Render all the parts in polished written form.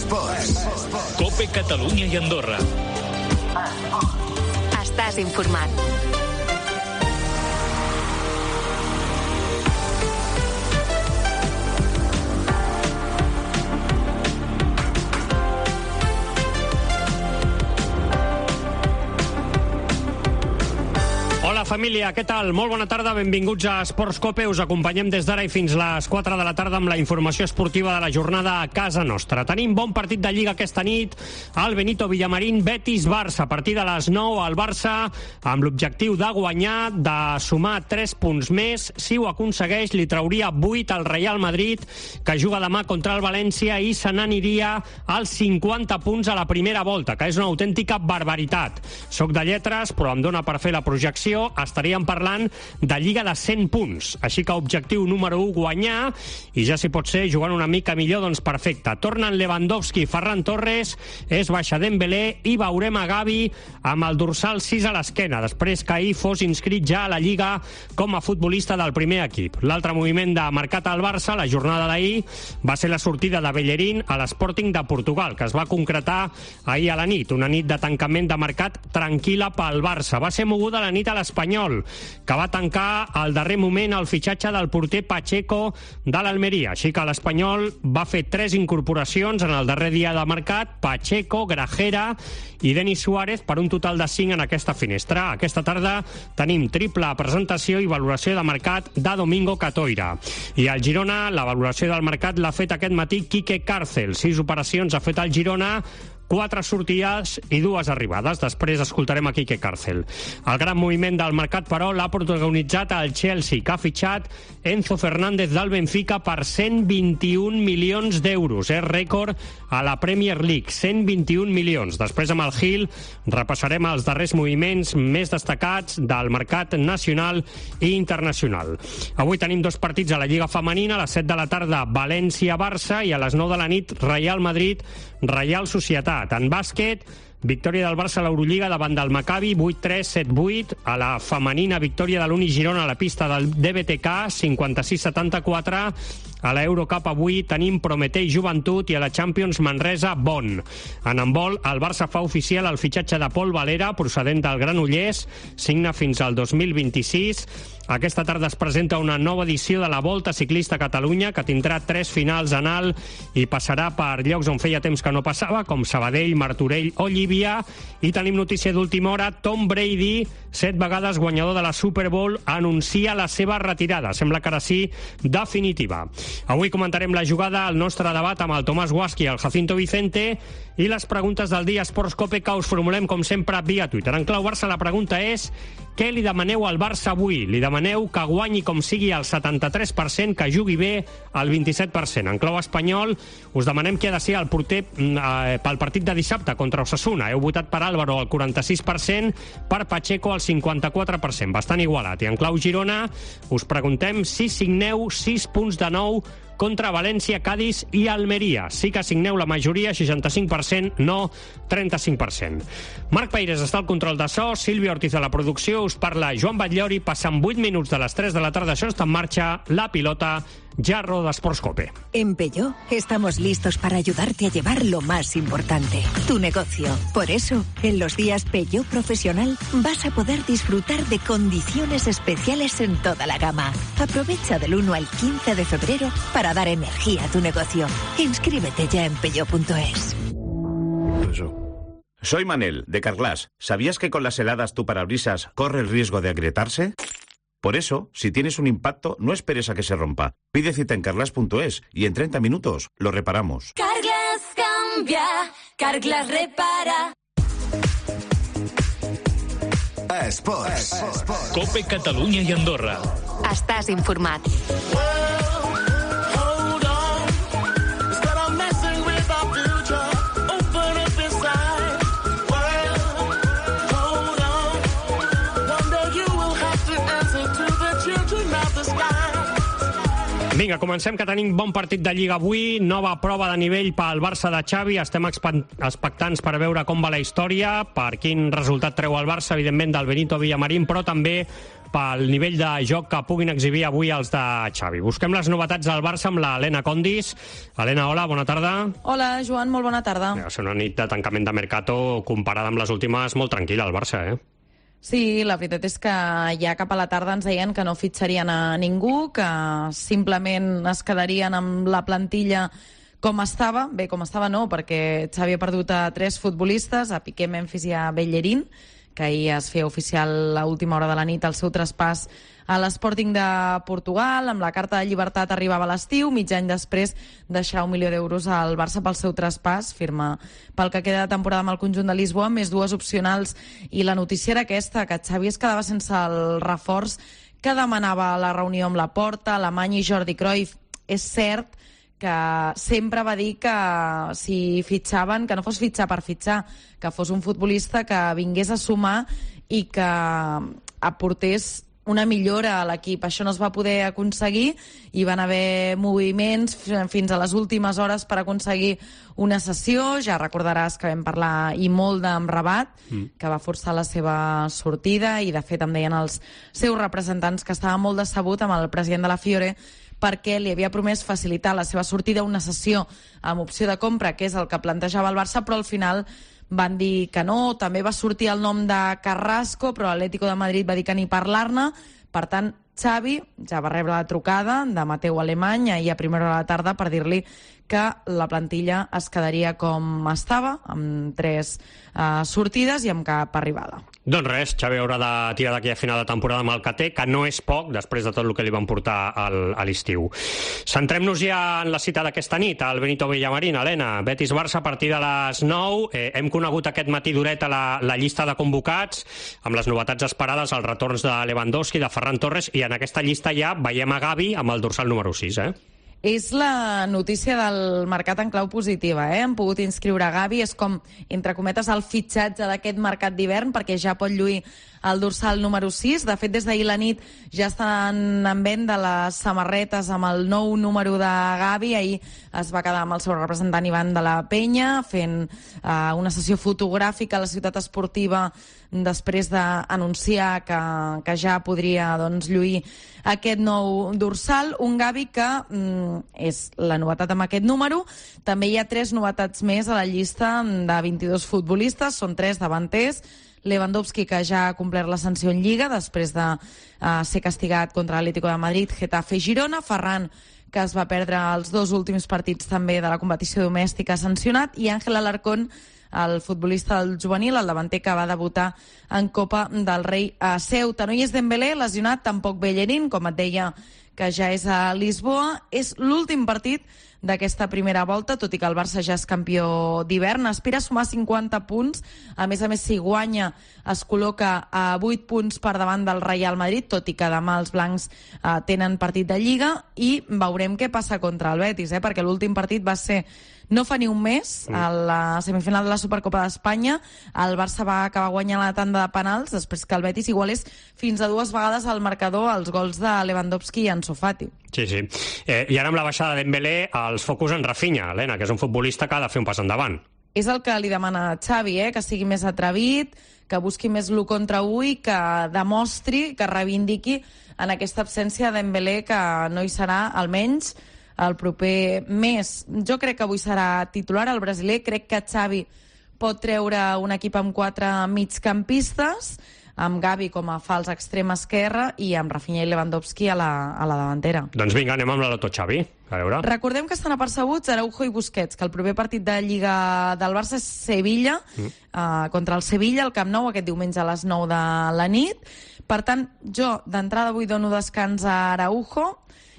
Esports. COPE Catalunya i Andorra. Estàs informat. Hola família, què tal? Molt bona tarda, benvinguts a Esports COPE. Us acompanyem des d'ara i fins les 4 de la tarda amb la informació esportiva de la jornada a casa nostra. Tenim bon partit de Lliga aquesta nit al Benito Villamarín, Betis-Barça. A partir de les 9 el Barça amb l'objectiu de guanyar, de sumar 3 punts més. Si ho aconsegueix, li trauria 8 al Real Madrid, que juga demà contra el València, i se n'aniria als 50 punts a la primera volta, que és una autèntica barbaritat. Soc de lletres, però em dóna per fer la projecció. Estaríem parlant de Lliga de 100 punts. Així que objectiu número 1, guanyar, i ja si pot ser jugant una mica millor, doncs perfecte. Tornen Lewandowski, Ferran Torres, és baixa Dembélé, i veurem a Gavi amb el dorsal 6 a l'esquena, després que ahir fos inscrit ja a la Lliga com a futbolista del primer equip. L'altre moviment de mercat al Barça, la jornada d'ahir, va ser la sortida de Bellerín a l'Sporting de Portugal, que es va concretar ahir a la nit, una nit de tancament de mercat tranquil·la pel Barça. Va ser moguda la nit a l'Espanyol, que va tancar al darrer moment el fitxatge del porter Pacheco de l'Almeria. Així que l'Espanyol va fer 3 incorporacions en el darrer dia de mercat: Pacheco, Grajera i Denis Suárez, per un total de 5 en aquesta finestra. Aquesta tarda tenim triple presentació i valoració de mercat de Domingo Catoira. I al Girona, la valoració del mercat l'ha fet aquest matí Quique Cárcel. 6 operacions ha fet el Girona, 4 sortides i 2 arribades. Després escoltarem a Quique Cárcel. El gran moviment del mercat, però, l'ha protagonitzat el Chelsea, que ha fitxat Enzo Fernández del Benfica per 121 milions d'euros. És rècord a la Premier League, 121 milions. Després, amb el Gil, repassarem els darrers moviments més destacats del mercat nacional i internacional. Avui tenim 2 partits a la Lliga Femenina. A les 7 de la tarda, València-Barça, i a les 9 de la nit, Real Madrid-Real Societat. En bàsquet, victòria del Barça a l'Eurolliga davant del Maccabi, 8-3, 7-8. A la femenina, victòria de l'Uni Girona a la pista del DBTK, 56-74. A l'Eurocup avui tenim Prometei Joventut, i a la Champions Manresa Bonn. En handbol, el Barça fa oficial el fitxatge de Pol Valera, procedent del Granollers, signa fins al 2026. Aquesta tarda es presenta una nova edició de la Volta Ciclista a Catalunya, que tindrà 3 finals en alt i passarà per llocs on feia temps que no passava, com Sabadell, Martorell o Llívia. I tenim notícia d'última hora: Tom Brady, 7 vegades guanyador de la Super Bowl, anuncia la seva retirada. Sembla que ara sí, definitiva. Avui comentarem la jugada, el nostre debat amb el Tomàs Guasqui i el Jacinto Vicente, i les preguntes del dia Esports COPE, que us formulem, com sempre, via Twitter. En clau Barça, la pregunta és: què li demaneu al Barça avui? Li demaneu que guanyi com sigui al 73%, que jugui bé al 27%. En clau espanyol, us demanem qui ha de ser el porter pel partit de dissabte contra Osasuna. Heu votat per Álvaro al 46%, per Pacheco al 54%. Bastant igualat. I en clau Girona, us preguntem si signeu 6 punts de nou contra València, Cádiz i Almeria. Sí que signeu la majoria, 65%, no 35%. Marc Peires està al control de so, Sílvia Ortiz a la producció, us parla Joan Batllori. Passen 8 minuts de les 3 de la tarda, això està en marxa, la pilota ja roda Esports COPE. En Peugeot estamos listos para ayudarte a llevar lo más importante, tu negocio. Por eso, en los días Peugeot Profesional vas a poder disfrutar de condiciones especiales en toda la gama. Aprovecha del 1 al 15 de febrero para dar energía a tu negocio. Inscríbete ya en peugeot.es. Soy Manel, de Carglass. ¿Sabías que con las heladas tu parabrisas corre el riesgo de agrietarse? Por eso, si tienes un impacto, no esperes a que se rompa. Pide cita en Carglass.es y en 30 minutos lo reparamos. Carglass cambia, Carglass repara. Esports. COPE Catalunya i Andorra. Estàs informat. Vinga, comencem, que tenim bon partit de Lliga avui, nova prova de nivell pel Barça de Xavi, estem expectants per veure com va la història, per quin resultat treu el Barça, evidentment del Benito Villamarín, però també pel nivell de joc que puguin exhibir avui els de Xavi. Busquem les novetats del Barça amb la Helena Condis. Helena, hola, bona tarda. Hola, Joan, molt bona tarda. Va ser una nit de tancament de mercato comparada amb les últimes molt tranquil·la, el Barça, Sí, la veritat és que ja cap a la tarda ens deien que no fitxarien a ningú, que simplement es quedarien amb la plantilla com estava. Bé, com estava no, perquè Xavi ha perdut a 3 futbolistes, a Piqué, Memphis i a Bellerín, que ahir es feia oficial a última hora de la nit el seu traspàs a l'Sporting de Portugal. Amb la carta de llibertat arribava a l'estiu, mig any després deixarà 1 milió d'euros al Barça pel seu traspàs, firma pel que queda de temporada amb el conjunt de Lisboa, més 2 opcionals, i la notícia era aquesta, que Xavi es quedava sense el reforç que demanava la reunió amb Laporta, Alemany i Jordi Cruyff. És cert que sempre va dir que si fitxaven, que no fos fitxar per fitxar, que fos un futbolista que vingués a sumar i que aportés una millora a l'equip. Això no es va poder aconseguir i van haver moviments fins a les últimes hores per aconseguir una cessió. Ja recordaràs que vam parlar i molt d'en Rabat, que va forçar la seva sortida, i de fet em deien els seus representants que estava molt decebut amb el president de la Fiore perquè li havia promès facilitar la seva sortida, una cessió amb opció de compra, que és el que plantejava el Barça, però al final van dir que no. També va sortir el nom de Carrasco, però l'Atlético de Madrid va dir que ni parlar-ne. Per tant, Xavi ja va rebre la trucada de Mateu Alemany ahir a primera hora de la tarda per dir-li que la plantilla es quedaria com estava, amb 3 sortides i amb cap arribada. Doncs res, Xavi haurà de tirar d'aquí a final de temporada amb el que té, que no és poc després de tot el que li van portar a l'estiu. Centrem-nos ja en la cita d'aquesta nit, al Benito Villamarín. Helena, Betis-Barça a partir de les 9. Hem conegut aquest matí d'horeta la llista de convocats, amb les novetats esperades, els retorns de Lewandowski, de Ferran Torres, i en aquesta llista ja veiem a Gavi amb el dorsal número 6, És la notícia del mercat en clau positiva, Han pogut inscriure a Gavi, és com, entre cometes, el fitxatge d'aquest mercat d'hivern, perquè ja pot lluir el dorsal número 6. De fet, des d'ahir la nit ja estan en venda les samarretes amb el nou número de Gavi. Ahir es va quedar amb el seu representant Ivan de la Penya fent una sessió fotogràfica a la ciutat esportiva després d'anunciar que ja podria lluir aquest nou dorsal. Un Gavi que és la novetat amb aquest número. També hi ha 3 novetats més a la llista de 22 futbolistes, són 3 davanters. Lewandowski, que ja ha complert la sanció en Lliga després de ser castigat contra l'Atlético de Madrid, Getafe i Girona. Ferran, que es va perdre els 2 últims partits també de la competició domèstica, sancionat. I Ángel Alarcón, el futbolista del juvenil, el davanter que va debutar en Copa del Rei a Ceuta. No hi és Dembélé, lesionat, tampoc Bellerín, com et deia, que ja és a Lisboa. És l'últim partit d'aquesta primera volta, tot i que el Barça ja és campió d'hivern. Aspira a sumar 50 punts. A més, si guanya, es col·loca a 8 punts per davant del Real Madrid, tot i que demà els blancs tenen partit de Lliga, i veurem què passa contra el Betis, perquè l'últim partit va ser no fa ni un mes, a la semifinal de la Supercopa d'Espanya. El Barça va acabar guanyant la tanda de penals després que el Betis igualés fins a 2 vegades al marcador els gols de Lewandowski i Ansu Fati. Sí. I ara amb la baixada de Dembélé, els focus en Rafinha, Helena, que és un futbolista que ha de fer un pas endavant. És el que li demana Xavi, que sigui més atrevit, que busqui més l'1 contra 1 i que demostri, que reivindiqui en aquesta absència de Dembélé, que no hi serà, almenys el proper mes. Jo crec que avui serà titular el brasiler. Crec que Xavi pot treure un equip amb 4 migcampistes, amb Gavi com a fals extrem esquerre i amb Rafinha i Lewandowski a la davantera. Doncs vinga, anem amb la Loto Xavi. A veure. Recordem que estan apercebuts Araujo i Busquets, que el proper partit de Lliga del Barça és Sevilla, contra el Sevilla, al Camp Nou, aquest diumenge a les 9 de la nit. Per tant, jo d'entrada avui dono descans a Araujo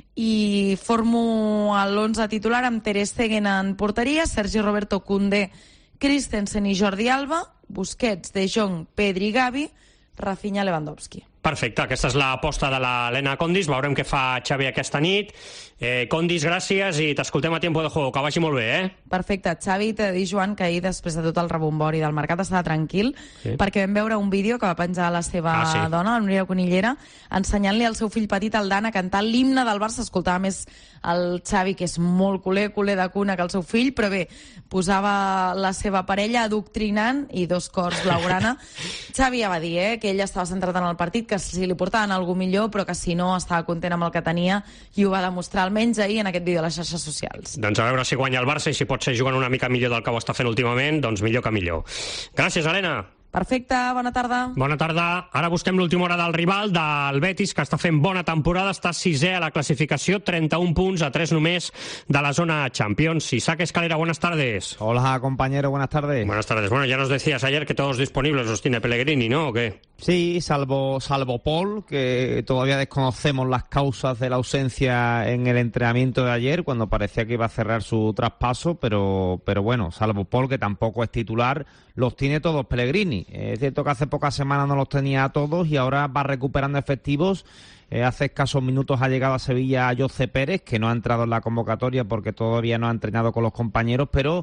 i formo l'11 titular amb Ter Stegen en porteria, Sergi Roberto, Koundé, Christensen i Jordi Alba, Busquets, De Jong, Pedri i Gavi, Rafinha, Lewandowski. Perfecte, aquesta és l'aposta de l'Helena Condis. Veurem què fa Xavi aquesta nit. Condis, gràcies i t'escoltem a Tiempo de Juego. Que vagi molt bé, Perfecte. Xavi, t'he de dir, Joan, que ahir, després de tot el rebombori del mercat, estava tranquil, perquè vam veure un vídeo que va penjar la seva dona, la Núria Conillera, ensenyant-li al seu fill petit, el Dan, a cantar l'himne del Barça. Escoltava més el Xavi, que és molt culer de cuna, que el seu fill, però bé, posava la seva parella adoctrinant i dos cors blaugrana. Xavi ja va dir que ell estava centrat en el partit, que si li portaven alguna millor, però que si no estava content amb el que tenia, i ho va demostrar almenys ahir en aquest vídeo a les xarxes socials. Doncs a veure si guanya el Barça i si pot ser jugant una mica millor del que ho està fent últimament, doncs millor que millor. Gràcies, Helena. Perfecte, bona tarda. Bona tarda. Ara busquem l'última hora del rival, del Betis, que està fent bona temporada, està 6è a la clasificació, 31 punts, a 3 només de la zona Champions. Isaac Escalera, buenas tardes. Hola, compañero, buenas tardes. Buenas tardes. Bueno, ya nos decías ayer que todos disponibles los tiene Pellegrini, ¿no? ¿O qué? Sí, salvo Paul, que todavía desconocemos las causas de la ausencia en el entrenamiento de ayer, cuando parecía que iba a cerrar su traspaso, pero bueno, salvo Paul, que tampoco es titular, los tiene todos Pellegrini. Es cierto que hace pocas semanas no los tenía a todos y ahora va recuperando efectivos. Hace escasos minutos ha llegado a Sevilla José Pérez, que no ha entrado en la convocatoria porque todavía no ha entrenado con los compañeros, pero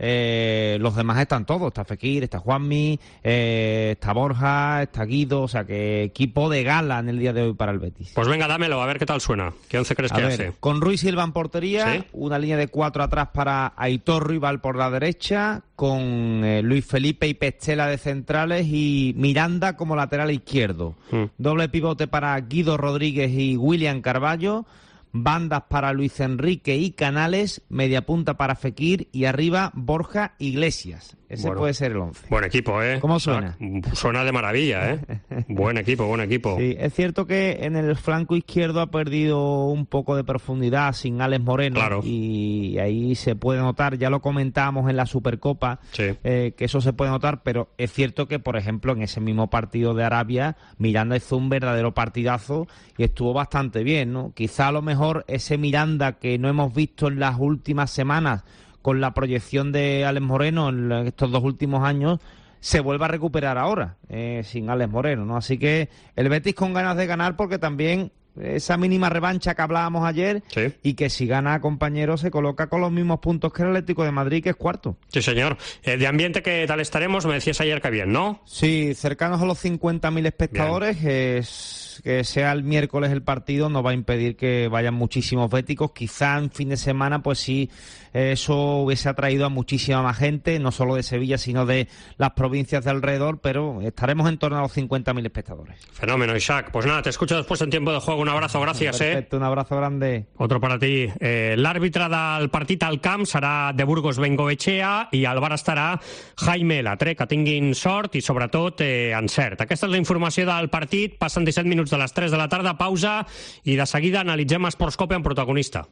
los demás están todos. Está Fekir, está Juanmi, está Borja, está Guido, o sea que equipo de gala en el día de hoy para el Betis. Pues venga, dámelo, a ver qué tal suena. ¿Qué 11 crees que hace? Con Ruiz Silva en portería, una línea de 4 atrás para Aitor Rival por la derecha, con Luis Felipe y Pestela de centrales y Miranda como lateral izquierdo. Doble pivote para Guido Rodríguez y William Carballo, bandas para Luis Enrique y Canales, media punta para Fekir y arriba Borja Iglesias. Ese puede ser el 11. Buen equipo, ¿Cómo suena? Suena de maravilla, Buen equipo, buen equipo. Sí, es cierto que en el flanco izquierdo ha perdido un poco de profundidad sin Alex Moreno. Claro. Y ahí se puede notar, ya lo comentábamos en la Supercopa, que eso se puede notar, pero es cierto que, por ejemplo, en ese mismo partido de Arabia, Miranda hizo un verdadero partidazo y estuvo bastante bien, ¿no? Quizá a lo mejor ese Miranda que no hemos visto en las últimas semanas, con la proyección de Alex Moreno en estos 2 últimos años, se vuelve a recuperar ahora, sin Alex Moreno, ¿no? Así que el Betis con ganas de ganar, porque también esa mínima revancha que hablábamos ayer, y que si gana, compañero, se coloca con los mismos puntos que el Atlético de Madrid, que es cuarto. Sí, señor. De ambiente, ¿qué tal estaremos? Me decías ayer que bien, ¿no? Sí, cercanos a los 50.000 espectadores. Que sea el miércoles el partido no va a impedir que vayan muchísimos béticos. Quizá en fin de semana, pues sí, eso hubiese atraído a muchísima más gente, no solo de Sevilla, sino de las provincias de alrededor, pero estaremos en torno a los 50.000 espectadores. Fenómeno, Isaac. Pues nada, te escucho después en Tiempo de Juego. Un abrazo, gracias. Perfecto, un abrazo grande. Otro para ti. L'àrbitre del partit al camp serà de Burgos Bengoechea i al bar estarà Jaime Latre. Que tinguin sort i, sobretot, encert. Aquesta és la informació del partit. Passen 17 minuts de les 3 de la tarda, pausa, i de seguida analitzem Esports Cope amb protagonista.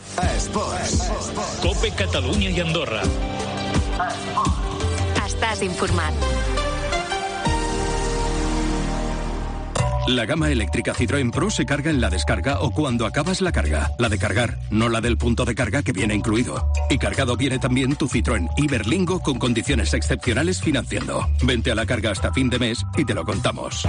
Cope Catalunya i Andorra. Estàs informat. La gama eléctrica Citroën Pro se carga en la descarga o cuando acabas la carga. La de cargar, no la del punto de carga que viene incluido. Y cargado viene también tu Citroën Iberlingo con condiciones excepcionales financiando. Vente a la carga hasta fin de mes y te lo contamos.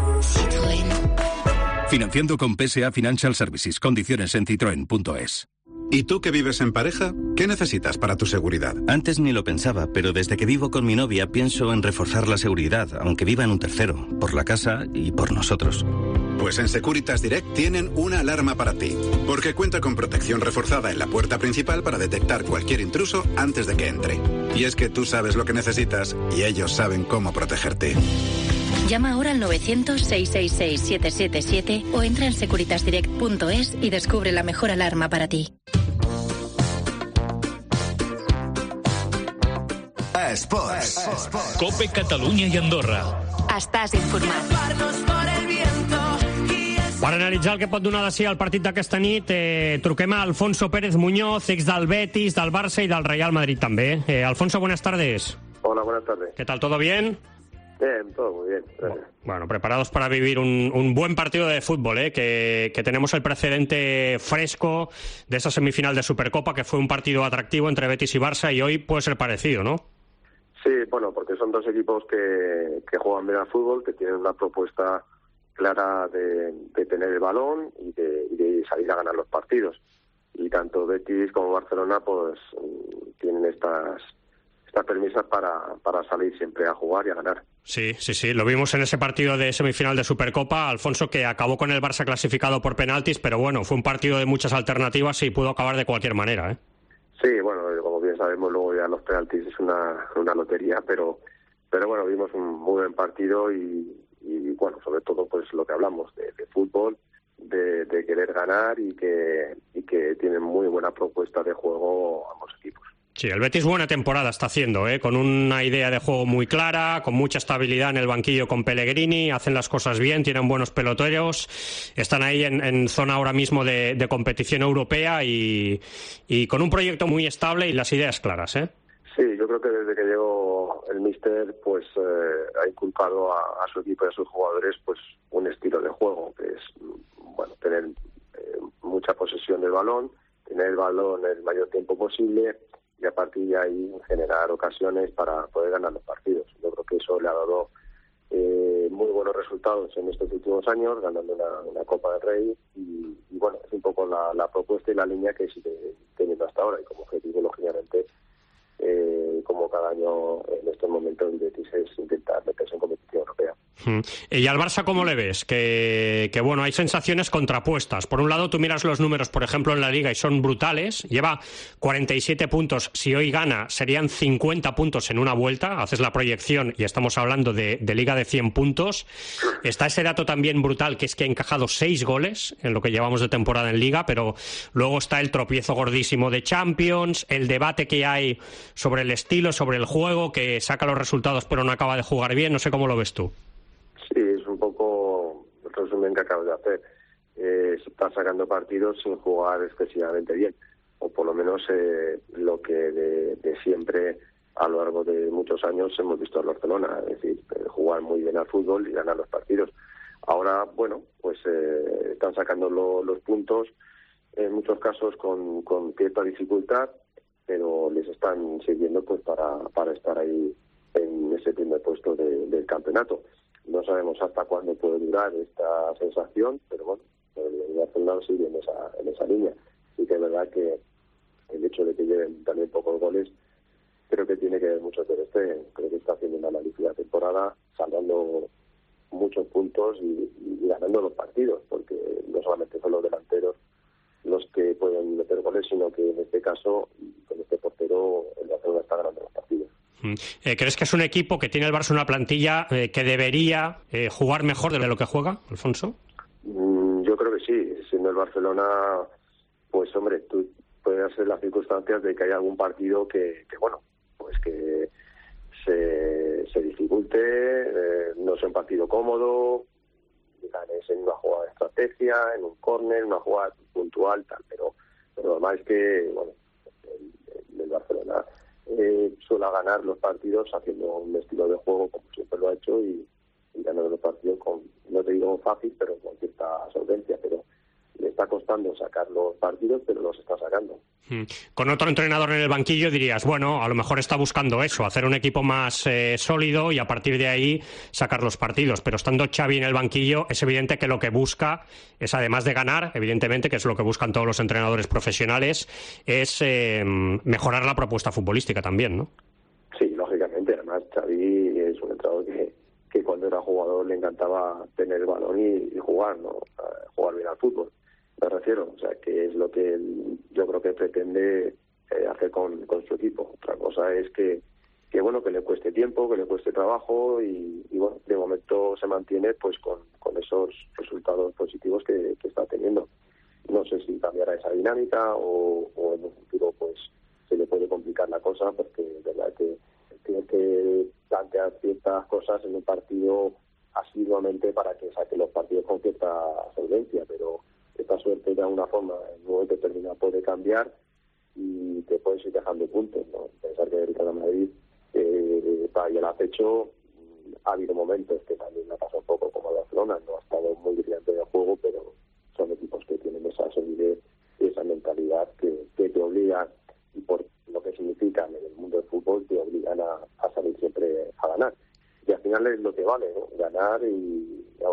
Financiando con PSA Financial Services. Condiciones en citroen.es. ¿Y tú que vives en pareja? ¿Qué necesitas para tu seguridad? Antes ni lo pensaba, pero desde que vivo con mi novia pienso en reforzar la seguridad, aunque viva en un tercero, por la casa y por nosotros. Pues en Securitas Direct tienen una alarma para ti, porque cuenta con protección reforzada en la puerta principal para detectar cualquier intruso antes de que entre. Y es que tú sabes lo que necesitas y ellos saben cómo protegerte. Llama ahora al 900-666-777 o entra en securitasdirect.es y descubre la mejor alarma para ti. Esports. Cope Catalunya i Andorra. Estàs informat. Per analitzar el que pot donar de si el partit d'aquesta nit, truquem a Alfonso Pérez Muñoz, ex del Betis, del Barça y del Real Madrid también. Alfonso, buenas tardes. Hola, buenas tardes. ¿Qué tal? ¿Todo bien? Bien, todo muy bien, gracias. Bueno, preparados para vivir un buen partido de fútbol, que tenemos el precedente fresco de esa semifinal de Supercopa, que fue un partido atractivo entre Betis y Barça, y hoy puede ser parecido, ¿no? Sí, bueno, porque son dos equipos que juegan bien al fútbol, que tienen una propuesta clara de tener el balón y de salir a ganar los partidos. Y tanto Betis como Barcelona pues tienen estas premisas para salir siempre a jugar y a ganar. Sí, lo vimos en ese partido de semifinal de Supercopa, Alfonso, que acabó con el Barça clasificado por penaltis, pero bueno, fue un partido de muchas alternativas y pudo acabar de cualquier manera, ¿eh? Sí, bueno, como bien sabemos, luego ya los penaltis es una lotería, pero bueno, vimos un muy buen partido y bueno, sobre todo pues lo que hablamos de fútbol, de querer ganar y que tienen muy buena propuesta de juego ambos equipos. Sí, el Betis buena temporada está haciendo, con una idea de juego muy clara, con mucha estabilidad en el banquillo con Pellegrini, hacen las cosas bien, tienen buenos peloteros, están ahí en zona ahora mismo de competición europea y con un proyecto muy estable y las ideas claras, ¿eh? Sí, yo creo que desde que llegó el míster pues ha inculcado a su equipo y a sus jugadores pues un estilo de juego que es bueno, tener mucha posesión del balón, tener el balón el mayor tiempo posible y a partir de ahí generar ocasiones para poder ganar los partidos. Yo creo que eso le ha dado muy buenos resultados en estos últimos años, ganando una Copa del Rey y bueno, es un poco la propuesta y la línea que sigue teniendo hasta ahora y como objetivo, lógicamente, como cada año en estos momentos el Betis es intentar meterse en competición europea. ¿Y al Barça cómo le ves? Que bueno, hay sensaciones contrapuestas. Por un lado, tú miras los números, por ejemplo, en la Liga y son brutales. Lleva 47 puntos. Si hoy gana, serían 50 puntos en una vuelta. Haces la proyección y estamos hablando de Liga de 100 puntos. Está ese dato también brutal, que es que ha encajado 6 goles en lo que llevamos de temporada en Liga, pero luego está el tropiezo gordísimo de Champions, el debate que hay sobre el estilo, sobre el juego, que saca los resultados pero no acaba de jugar bien. No sé cómo lo ves tú. Sí, es un poco el resumen que acabas de hacer. Se está sacando partidos sin jugar excesivamente bien, o por lo menos lo que de siempre a lo largo de muchos años hemos visto en Barcelona, es decir, jugar muy bien al fútbol y ganar los partidos. Ahora, bueno, pues están sacando los puntos, en muchos casos con cierta dificultad, pero les están sirviendo pues para estar ahí en ese primer puesto del campeonato. No sabemos hasta cuándo puede durar esta sensación, pero bueno, el Barcelona sigue en esa línea. Sí que es verdad que el hecho de que lleven también pocos goles, creo que tiene que ver mucho con creo que está haciendo una magnífica temporada, salvando muchos puntos y ganando los partidos, porque no solamente son los delanteros los que pueden meter goles, sino que en este caso, con este portero, el Barcelona está ganando los partidos. ¿Crees que es un equipo que tiene el Barça una plantilla que debería jugar mejor de lo que juega, Alfonso? Yo creo que sí. Siendo el Barcelona, pues hombre, tú puedes hacer las circunstancias de que haya algún partido que bueno, pues que se dificulte, no sea un partido cómodo, ganes en una jugada de estrategia, en un córner, una jugada puntual, tal, pero además es que, bueno, el Barcelona suele ganar los partidos haciendo un estilo de juego como siempre lo ha hecho y ganando los partidos con, no te digo fácil, pero con cierta solvencia, pero le está costando sacar los partidos, pero los está sacando. Con otro entrenador en el banquillo dirías, bueno, a lo mejor está buscando eso, hacer un equipo más sólido y a partir de ahí sacar los partidos, pero estando Xavi en el banquillo es evidente que lo que busca es, además de ganar, evidentemente, que es lo que buscan todos los entrenadores profesionales, es mejorar la propuesta futbolística también, ¿no? Sí, lógicamente, además Xavi es un entrenador que cuando era jugador le encantaba tener el balón y jugar, ¿no? Jugar bien al fútbol. Me refiero, o sea, que es lo que yo creo que pretende hacer con su equipo. Otra cosa es que bueno, que le cueste tiempo, que le cueste trabajo y bueno, de momento se mantiene pues con esos resultados positivos que está teniendo. No sé si cambiará esa dinámica o en un futuro pues se le puede complicar la cosa, porque es verdad que tiene que plantear ciertas cosas en un partido asiduamente para que saque los partidos con cierta solvencia, pero esta suerte de alguna forma en un momento determinado puede cambiar y te puedes ir dejando puntos, ¿no? Pensar que el Real Madrid está ahí al acecho. Ha habido momentos que también me ha pasado un poco como Barcelona, no ha estado muy brillante de juego, pero son equipos que tienen esa solidez y esa mentalidad que te obligan, y por lo que significan en el mundo del fútbol, te obligan a salir siempre a ganar. Y al final es lo que vale, ¿no? Ganar, y aunque lo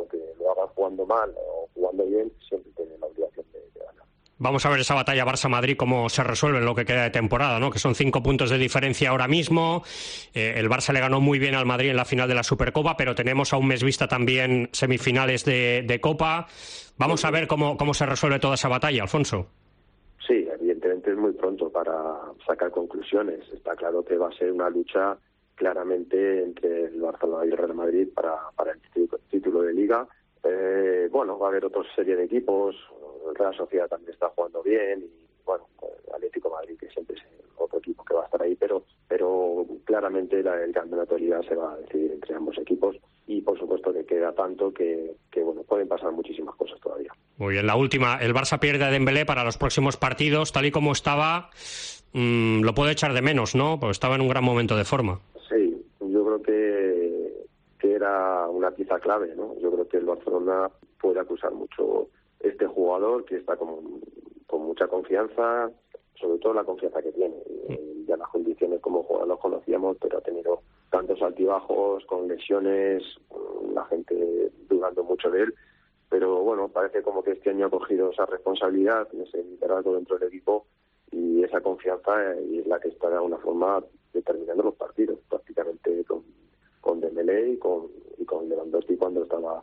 lo hagas jugando mal o jugando bien, siempre tiene la obligación de ganar. Vamos a ver esa batalla Barça-Madrid cómo se resuelve en lo que queda de temporada, ¿no? Que son 5 puntos de diferencia ahora mismo. El Barça le ganó muy bien al Madrid en la final de la Supercopa, pero tenemos a un mes vista también semifinales de Copa. Vamos a ver cómo se resuelve toda esa batalla, Alfonso. Sí, evidentemente es muy pronto para sacar conclusiones. Está claro que va a ser una lucha claramente entre el Barcelona y el Real Madrid para el título de Liga. Bueno, va a haber otra serie de equipos. El Real Sociedad también está jugando bien y, bueno, el Atlético de Madrid, que siempre es otro equipo que va a estar ahí, pero claramente el campeonato de Liga se va a decidir entre ambos equipos y, por supuesto, que queda tanto que bueno, pueden pasar muchísimas cosas todavía. Muy bien, la última, el Barça pierde a Dembélé para los próximos partidos, tal y como estaba, lo puede echar de menos, ¿no? Porque estaba en un gran momento de forma. Sí, yo creo que era una pieza clave, ¿no? Yo creo que el Barcelona puede acusar mucho este jugador, que está con mucha confianza, sobre todo la confianza que tiene. Ya las condiciones como jugador los conocíamos, pero ha tenido tantos altibajos, con lesiones, la gente dudando mucho de él. Pero bueno, parece como que este año ha cogido esa responsabilidad, ese liderazgo dentro del equipo, y esa confianza es la que está de alguna forma determinando los partidos, prácticamente con Dembélé y con Lewandowski cuando estaba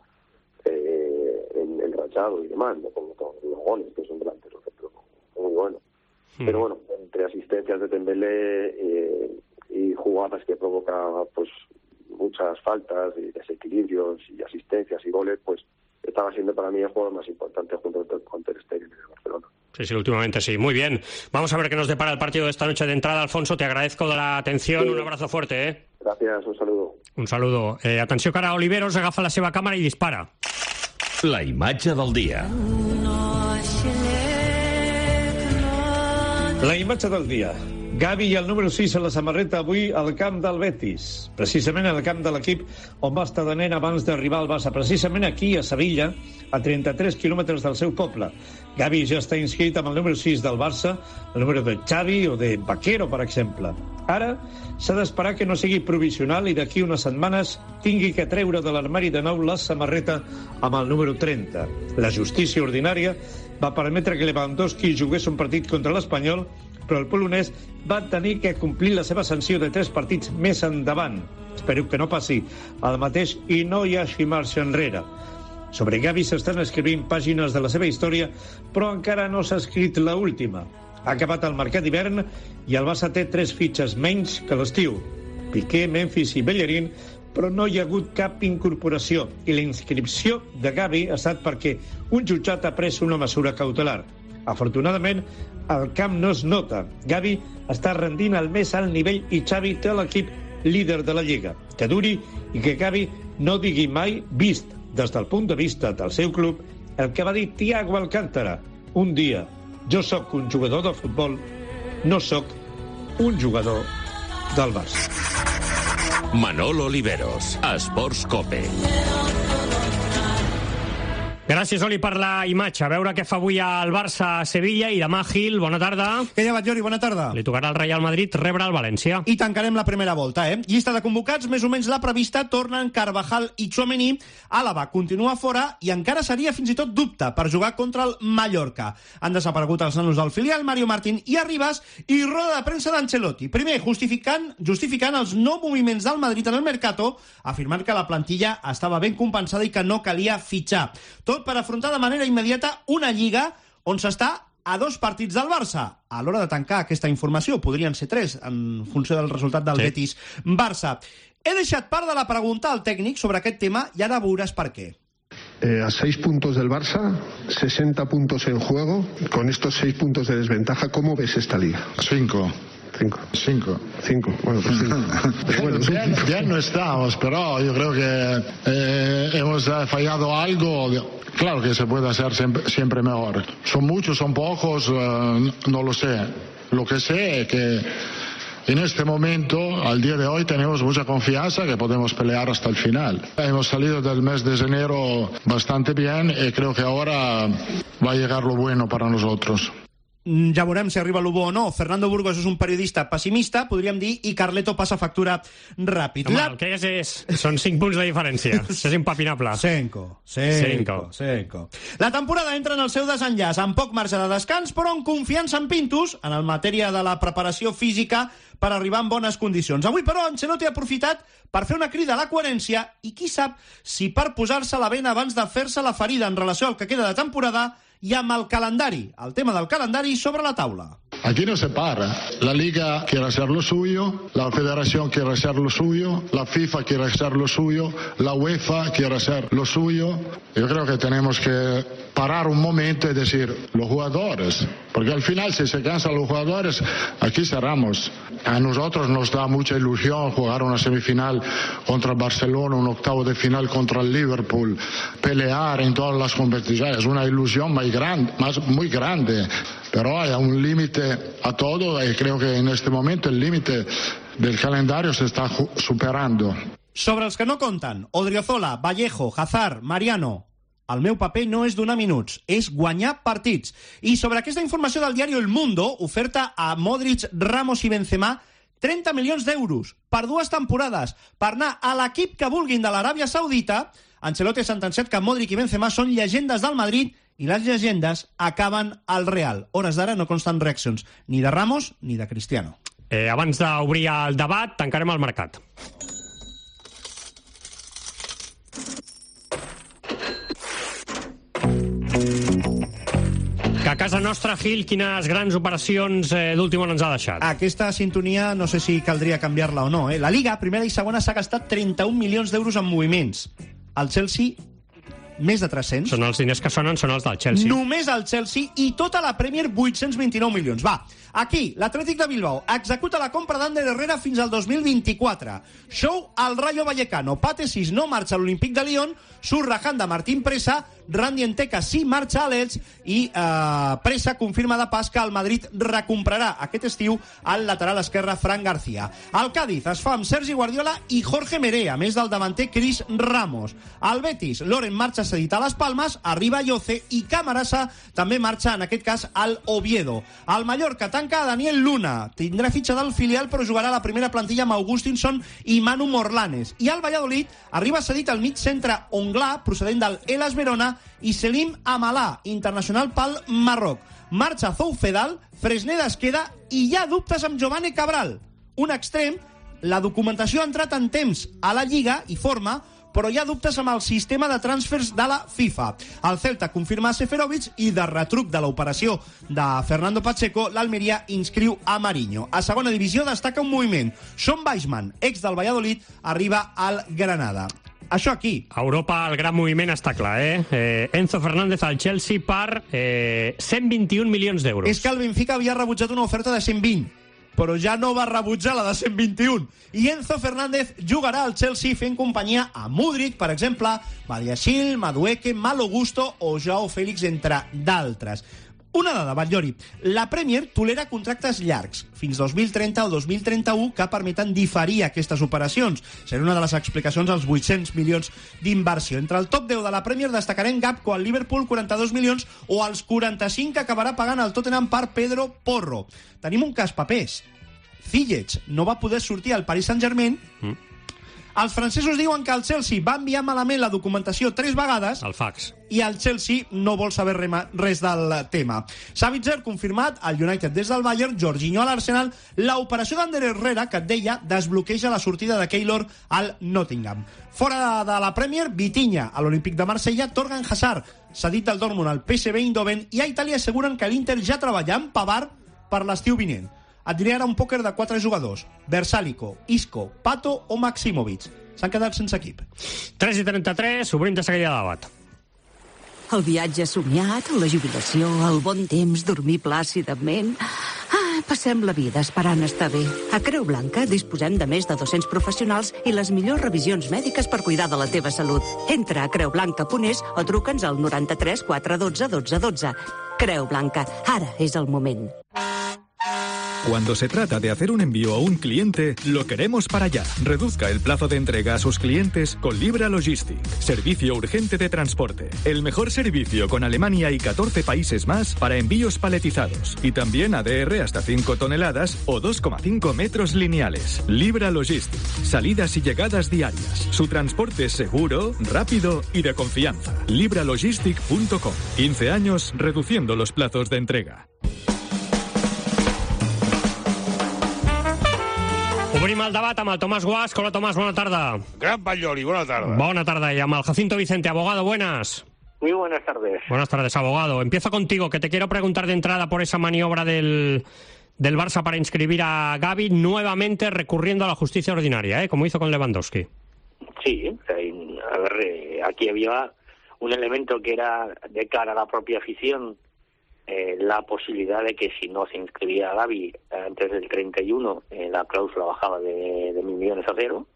enrachado y demás, ¿no? Con los goles, que son delanteros muy buenos. Pero bueno, entre asistencias de Dembélé y jugadas que provoca pues muchas faltas y desequilibrios y asistencias y goles, pues estaba siendo para mí el jugador más importante junto con Ter Stegen en el Barcelona. Sí, últimamente sí. Muy bien. Vamos a ver qué nos depara el partido de esta noche de entrada. Alfonso, te agradezco de la atención. Sí. Un abrazo fuerte, ¿eh? Gràcies, un saludo. Un saludo. Atenció que ara Oliveros agafa la seva càmera i dispara. La imatge del dia. La imatge del dia. Gavi i el número 6 a la samarreta avui al camp del Betis. Precisament al camp de l'equip on va estar de nen abans d'arribar al Barça. Precisament aquí, a Sevilla, a 33 quilòmetres del seu poble. Gavi ja està inscrit amb el número 6 del Barça, el número de Xavi o de Vaquero, per exemple. Ara s'ha d'esperar que no sigui provisional i d'aquí unes setmanes tingui que treure de l'armari de nou la samarreta amb el número 30. La justícia ordinària va permetre que Lewandowski jugués un partit contra l'Espanyol, però el polonès va tenir que complir la seva sanció de 3 partits més endavant. Espero que no passi el mateix i no hi hagi marxa enrere. Sobre Gavi s'estan escrivint pàgines de la seva història, però encara no s'ha escrit l'última. Ha acabat el mercat d'hivern i el Barça té 3 fitxes menys que l'estiu. Piqué, Memphis i Bellerín, però no hi ha hagut cap incorporació i la inscripció de Gavi ha estat perquè un jutjat ha pres una mesura cautelar. Afortunadament, el camp no es nota. Gavi està rendint al més alt nivell i Xavi té l'equip líder de la Lliga. Que duri i que Gavi no digui mai, vist des del punt de vista del seu club, el que va dir Thiago Alcántara. Un dia, jo sóc un jugador de futbol, no sóc un jugador del Barça. Manolo Oliveros, Esports Cope. Gràcies, Oli, per la imatge. A veure què fa avui el Barça a Sevilla i demà, Gil, bona tarda. Què llevat, Jordi? Bona tarda. Li tocarà al Real Madrid rebre el València. I tancarem la primera volta, eh? Llista de convocats, més o menys la prevista, tornen Carvajal i Tchouaméni. Àlava continua fora i encara seria fins i tot dubte per jugar contra el Mallorca. Han desaparegut els nanos del filial, Mario Martín i Arribas, i roda de premsa d'Ancelotti. Primer, justificant els no moviments del Madrid en el mercato, afirmant que la plantilla estava ben compensada i que no calia fitxar. Tot per afrontar de manera immediata una Lliga on s'està a 2 partits del Barça. A l'hora de tancar aquesta informació, podrien ser 3, en funció del resultat del Betis-Barça. He deixat part de la pregunta al tècnic sobre aquest tema i ara veuràs per què. A 6 puntos del Barça, 60 puntos en juego. Con estos 6 puntos de desventaja, ¿cómo ves esta Liga? 5. Bueno, pues 5. Bueno, bien no estamos, pero yo creo que hemos fallado algo. Claro que se puede hacer siempre mejor. Son muchos, son pocos, no lo sé. Lo que sé es que en este momento, al día de hoy, tenemos mucha confianza que podemos pelear hasta el final. Hemos salido del mes de enero bastante bien y creo que ahora va a llegar lo bueno para nosotros. ja veurem si arriba l'Ubo o no. Fernando Burgos és un periodista pessimista, podríem dir, i Carleto passa factura ràpid. Home, el que són 5 punts de diferència. Això és impapinable. Cinco. La temporada entra en el seu desenllaç, amb poc marge de descans, però amb confiança en Pintus, en el matèria de la preparació física, per arribar en bones condicions. Avui, però, Ancelotti ha aprofitat per fer una crida a la coherència i qui sap si per posar-se la vena abans de fer-se la ferida en relació al que queda de temporada i amb el calendari, el tema del calendari sobre la taula. Aquí no se para. La Liga quiere hacer lo suyo, la Federación quiere hacer lo suyo, la FIFA quiere hacer lo suyo, la UEFA quiere hacer lo suyo. Yo creo que tenemos que parar un momento y decir, los jugadores, porque al final si se cansan los jugadores, aquí cerramos. A nosotros nos da mucha ilusión jugar una semifinal contra el Barcelona, un octavo de final contra el Liverpool, pelear en todas las competiciones, es una ilusión muy grande. Pero hay un límite a todo y creo que en este momento el límite del calendario se está superando. Sobre els que no compten, Odriozola, Vallejo, Hazard, Mariano... El meu paper no és donar minuts, és guanyar partits. I sobre aquesta informació del diari El Mundo, oferta a Modric, Ramos i Benzema 30 milions d'euros per 2 temporades per anar a l'equip que vulguin de l'Aràbia Saudita. Ancelotti ha sentenciat que Modric i Benzema són llegendes del Madrid i les llegendes acaben al Real. Hores d'ara no consten reaccions ni de Ramos ni de Cristiano. Abans d'obrir el debat, tancarem el mercat. Que a casa nostra, Gil, quines grans operacions d'última hora ens ha deixat? Aquesta sintonia no sé si caldria canviar-la o no. La Liga, primera i segona, s'ha gastat 31 milions d'euros en moviments. El Chelsea, més de 300. Són els diners que sonen, són els del Chelsea. Només el Chelsea i tota la Premier 829 milions. Va, aquí, l'Atlètic de Bilbao executa la compra d'Ander Herrera fins al 2024. Show al Rayo Vallecano. Pate Sis no marxa a l'Olímpic de Lyon, surt rajant de Martín Presa, Randy Enteca sí marxa a l'Elx i Presa confirma de pas que el Madrid recomprarà aquest estiu al lateral esquerre Fran García. El Cádiz es fa amb Sergi Guardiola i Jorge Meré, a més del davanter Chris Ramos. El Betis, Loren marxa cedit a les Palmes, arriba Yoce i Camarasa també marxa, en aquest cas, al Oviedo. El Mallorca tanca a Daniel Luna, tindrà fitxa del filial però jugarà a la primera plantilla amb Augustinson i Manu Morlanes. I el Valladolid arriba cedit al mig centre Onglà, procedent del Hellas Verona, i Selim Amalà, internacional pel Marroc. Marxa Zoufedal, Fresneda es queda i hi ha dubtes amb Giovanni Cabral. Un extrem, la documentació ha entrat en temps a la Lliga i forma, però hi ha dubtes amb el sistema de transfers de la FIFA. El Celta confirma a Seferovic i de retruc de l'operació de Fernando Pacheco, l'Almeria inscriu a Mariño. A segona divisió destaca un moviment. Sean Weissman, ex del Valladolid, arriba al Granada. Això aquí. A Europa el gran moviment està clar, Enzo Fernández al Chelsea per 121 milions d'euros. És que el Benfica havia rebutjat una oferta de 120, però ja no va rebutjar la de 121. I Enzo Fernández jugarà al Chelsea fent companyia a Mudryk, per exemple, Badiashile, Madueke, Malo Gusto o Joao Félix, entre d'altres. Una dada, Batllori. La Premier tolera contractes llargs, fins 2030 o 2031, que permeten diferir aquestes operacions. Serà una de les explicacions als 800 milions d'inversió. Entre el top 10 de la Premier destacarem Gapco al Liverpool, 42 milions, o els 45 que acabarà pagant el Tottenham per Pedro Porro. Tenim un cas papers. Ziyech no va poder sortir al Paris Saint-Germain. Els francesos diuen que el Chelsea va enviar malament la documentació 3 vegades. El fax. I el Chelsea no vol saber res del tema. Savitzer confirmat, el United des del Bayern, Jorginho a l'Arsenal. L'operació d'Ander Herrera, que et deia, desbloqueja la sortida de Keylor al Nottingham. Fora de la Premier, Vitinha a l'Olímpic de Marsella, Torgan Hazard, cedit del Dortmund al PSV Eindhoven, i a Itàlia asseguren que l'Inter ja treballa amb Pavard per l'estiu vinent. Et diré ara un pòquer de 4 jugadors. Versalico, Isco, Pato o Maximovic. S'han quedat sense equip. 3:33, obrim de seguida de debat. El viatge somiat, la jubilació, el bon temps, dormir plàcidament... Passem la vida esperant estar bé. A Creu Blanca disposem de més de 200 professionals i les millors revisions mèdiques per cuidar de la teva salut. Entra a creublanca.es o truca'ns al 93 412 12 12. Creu Blanca, ara és el moment. Cuando se trata de hacer un envío a un cliente, lo queremos para allá. Reduzca el plazo de entrega a sus clientes con Libra Logistic. Servicio urgente de transporte. El mejor servicio con Alemania y 14 países más para envíos paletizados. Y también ADR hasta 5 toneladas o 2,5 metros lineales. Libra Logistic. Salidas y llegadas diarias. Su transporte es seguro, rápido y de confianza. Libralogistic.com. 15 años reduciendo los plazos de entrega. Obrim el debat amb el Tomàs Guasc. Hola, Tomàs, bona tarda. Gran Palloli, buena tarde. Buena tarde. Y amb el Jacinto Vicente, abogado, buenas. Muy buenas tardes. Buenas tardes, abogado. Empiezo contigo, que te quiero preguntar de entrada por esa maniobra del Barça para inscribir a Gavi, nuevamente recurriendo a la justicia ordinaria, como hizo con Lewandowski. Sí, a ver, aquí había un elemento que era de cara a la propia afición, la posibilidad de que si no se inscribía a Gavi antes del 31, la cláusula bajaba de 1.000 millones a cero.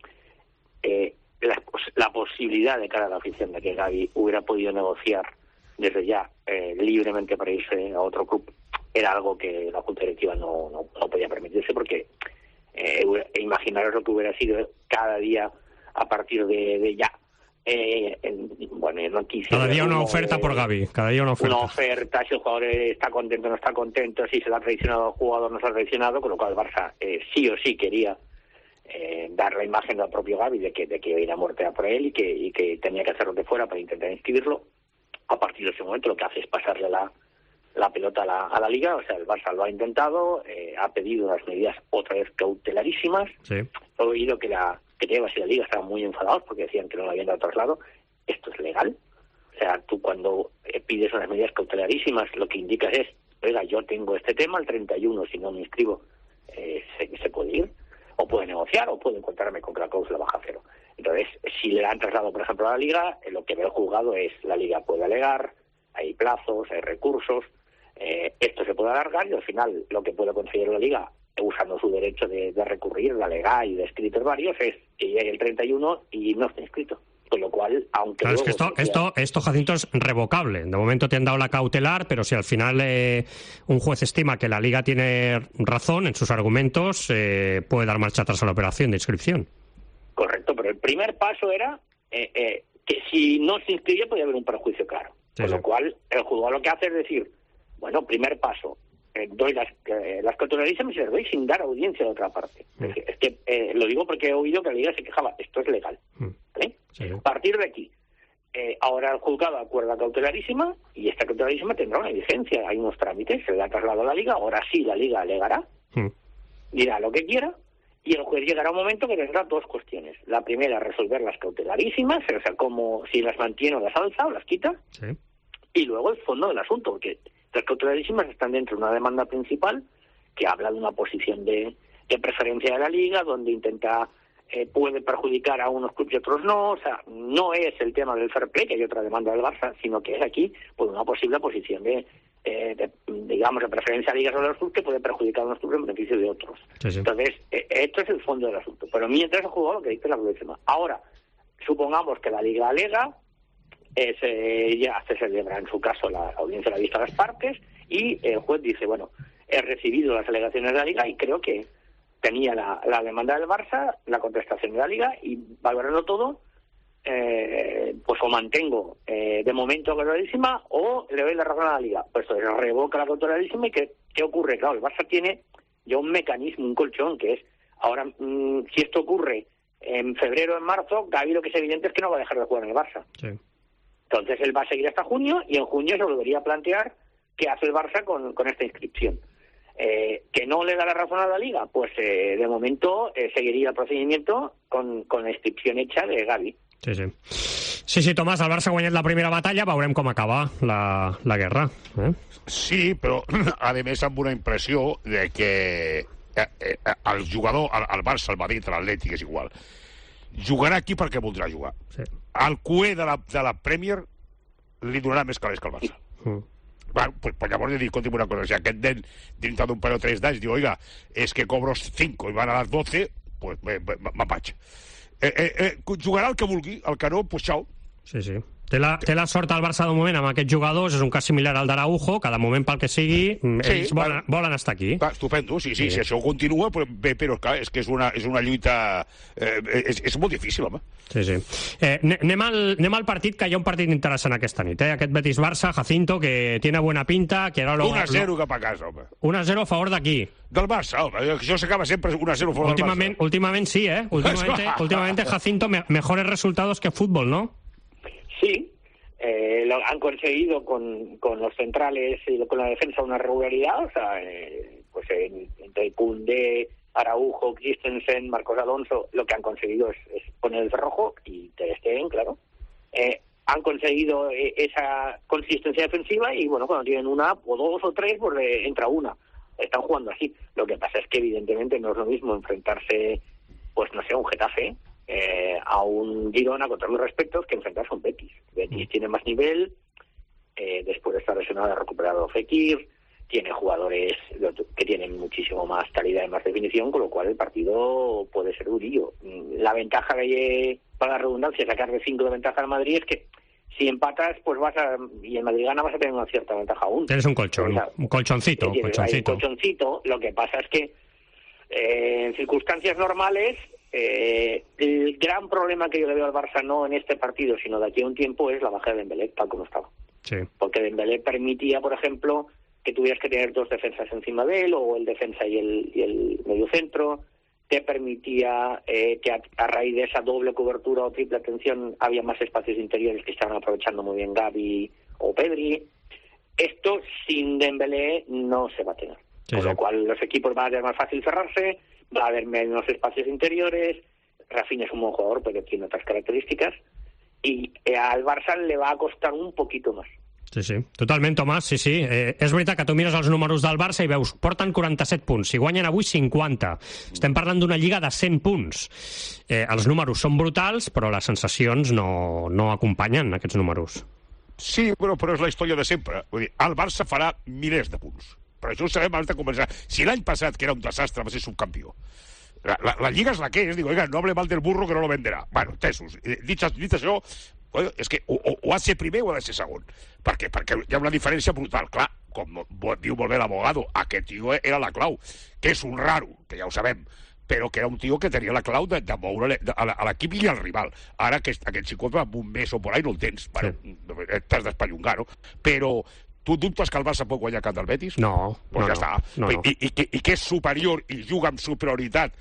La posibilidad de cara a la afición de que Gavi hubiera podido negociar desde ya libremente para irse a otro club era algo que la Junta Directiva no podía permitirse, porque imaginaros lo que hubiera sido cada día a partir de ya. No quisiera, cada día una oferta por Gavi, cada día una oferta, si el jugador está contento o no está contento, si se le ha traicionado al jugador o no se ha traicionado, con lo cual el Barça sí o sí quería dar la imagen al propio Gavi de que iba a muerte a por él y que tenía que hacerlo de fuera para intentar inscribirlo. A partir de ese momento lo que hace es pasarle la pelota a la Liga. O sea, el Barça lo ha intentado, ha pedido unas medidas otra vez cautelarísimas. Sí. He oído que la Liga estaban muy enfadados porque decían que no lo habían dado traslado. Esto es legal. O sea, tú cuando pides unas medidas cautelarísimas, lo que indicas es, oiga, yo tengo este tema, el 31, si no me inscribo, se puede ir, o puede negociar, o puede encontrarme con que la cláusula baja a cero. Entonces, si le dan traslado, por ejemplo, a la Liga, lo que ve el juzgado es, la Liga puede alegar, hay plazos, hay recursos, esto se puede alargar, y al final lo que puede conseguir la Liga, usando su derecho de recurrir, de alegar y de escritos varios, es que llegue el 31 y no esté inscrito. Con lo cual, aunque claro, es que esto, Jacinto, es revocable. De momento te han dado la cautelar, pero si al final un juez estima que la Liga tiene razón en sus argumentos, puede dar marcha atrás a la operación de inscripción. Correcto, pero el primer paso era que si no se inscribía podía haber un perjuicio claro. Sí, con lo cual, el juzgado lo que hace es decir, bueno, primer paso, doy las cautelarísimas y las doy sin dar audiencia de otra parte. Es que lo digo porque he oído que la Liga se quejaba, esto es legal. ¿Vale? Sí. A partir de aquí, ahora el juzgado acuerda cautelarísima y esta cautelarísima tendrá una vigencia, hay unos trámites, se le ha trasladado a la Liga, ahora sí la Liga alegará, dirá lo que quiera, y el juez llegará a un momento que tendrá dos cuestiones. La primera, resolver las cautelarísimas, o sea, como si las mantiene o las alza o las quita, sí. Y luego el fondo del asunto, porque las cautelarísimas están dentro de una demanda principal que habla de una posición de preferencia de la Liga, donde intenta puede perjudicar a unos clubes y otros no. O sea, no es el tema del fair play, que hay otra demanda del Barça, sino que es aquí pues una posible posición de preferencia a Liga sobre los clubes que puede perjudicar a unos clubes en beneficio de otros. Sí. Entonces, esto es el fondo del asunto. Pero mientras el jugador lo que dice es la próxima. Ahora, supongamos que la Liga alega, ya se celebra en su caso la audiencia de la vista de las partes y el juez dice, bueno, he recibido las alegaciones de la Liga y creo que tenía la demanda del Barça, la contestación de la Liga, y valorando todo, pues o mantengo de momento la cautelarísima o le doy la razón a la Liga. Pues se revoca la cautelarísima y ¿qué ocurre? Claro, el Barça tiene ya un mecanismo, un colchón, que es, ahora, si esto ocurre en febrero o en marzo, Gavi lo que es evidente es que no va a dejar de jugar en el Barça. Sí. Entonces él va a seguir hasta junio y en junio se volvería a plantear qué hace el Barça con esta inscripción. ¿Que no le da la razón a la Liga? Pues de momento seguiría el procedimiento con la inscripción hecha de Gavi. Sí, Tomàs, el Barça ha guanyat la primera batalla, veurem com acaba la guerra. Sí, però a més amb una impressió de que el jugador, el Barça, el Madrid, l'Atlètic, és igual, jugarà aquí perquè voldrà jugar. Sí. El cué de la Premier li donarà més calés que el Barça. Bueno, pues llavors dir, escolti'm una cosa, si aquest nen dintre d'un parell o 3 d'anys diu, oiga, es que cobro 5 i van a les 12, pues me'n vaig. Jugarà el que vulgui, el que no, pues xau. Sí, sí. Té la sort al Barça de moment amb aquests jugadors, és un cas similar al d'Araujo, que de moment pel que sigui, ells volen estar aquí. Estupendo, sí, si això continua, bé, però clar, és que és una lluita... És molt difícil, home. Sí. Anem al partit, que hi ha un partit interessant aquesta nit, aquest Betis-Barça, Jacinto, que tiene buena pinta... 1-0 cap a casa, home. 1-0 a favor d'aquí. Del Barça, home. Això s'acaba sempre 1-0 fora del Barça. Últimament sí, Últimamente, Jacinto, mejores resultados que fútbol, ¿no? Sí, han conseguido con los centrales y con la defensa una regularidad, o sea, pues entre Koundé, Araujo, Christensen, Marcos Alonso, lo que han conseguido es poner el cerrojo y Ter Stegen, claro. Han conseguido esa consistencia defensiva y, bueno, cuando tienen una o dos o tres, pues entra una. Están jugando así. Lo que pasa es que, evidentemente, no es lo mismo enfrentarse, pues no sé, a un Getafe, a un Girona, con todos los respetos, que enfrentarse a un Betis. Betis tiene más nivel, después de estar lesionado ha recuperado Fekir, tiene jugadores que tienen muchísimo más calidad y más definición, con lo cual el partido puede ser durillo. La ventaja que para la redundancia, sacar de 5 de ventaja al Madrid es que si empatas, pues y el Madrid gana, vas a tener una cierta ventaja aún. Tienes un colchón, un colchoncito. Hay un colchoncito. Lo que pasa es que en circunstancias normales, el gran problema que yo le veo al Barça, no en este partido, sino de aquí a un tiempo, es la baja de Dembélé, tal como estaba. Sí. Porque Dembélé permitía, por ejemplo, que tuvieras que tener dos defensas encima de él, o el defensa y el mediocentro. Te permitía que a raíz de esa doble cobertura o triple atención había más espacios interiores que estaban aprovechando muy bien Gavi o Pedri. Esto sin Dembélé no se va a tener. Con lo cual los equipos van a tener más fácil cerrarse, va a haber menos espacios interiores. Rafinha es un buen jugador, pero tiene otras características. Y al Barça le va a costar un poquito más. Sí, totalment, Tomàs, sí. És veritat que tu mires els números del Barça i veus, porten 47 punts, si guanyen avui 50. Estem parlant d'una lliga de 100 punts. Els números són brutals, però les sensacions no acompanyen aquests números. Sí, però és la història de sempre. Vull dir, el Barça farà milers de punts. Però això ho sabem abans de començar. Si l'any passat, que era un desastre, va ser subcampió, la lliga és la que és. Digo, oiga, no hable mal del burro que no lo venderà. Bueno, tesos. Dit això, és que o ha de ser primer o ha de ser segon. Perquè hi ha una diferència brutal. Clar, com diu molt bé l'abogado, aquest tio era la clau, que és un raro, que ja ho sabem, però que era un tio que tenia la clau de moure a l'equip i al rival. Ara aquest xicot va amb un mes o por ahí no el tens. Bueno, t'has d'espallongar, no? Però tu dubtes que el Barça pot guanyar cap del Betis? No. Pues ja està. I que és superior i juga amb superioritat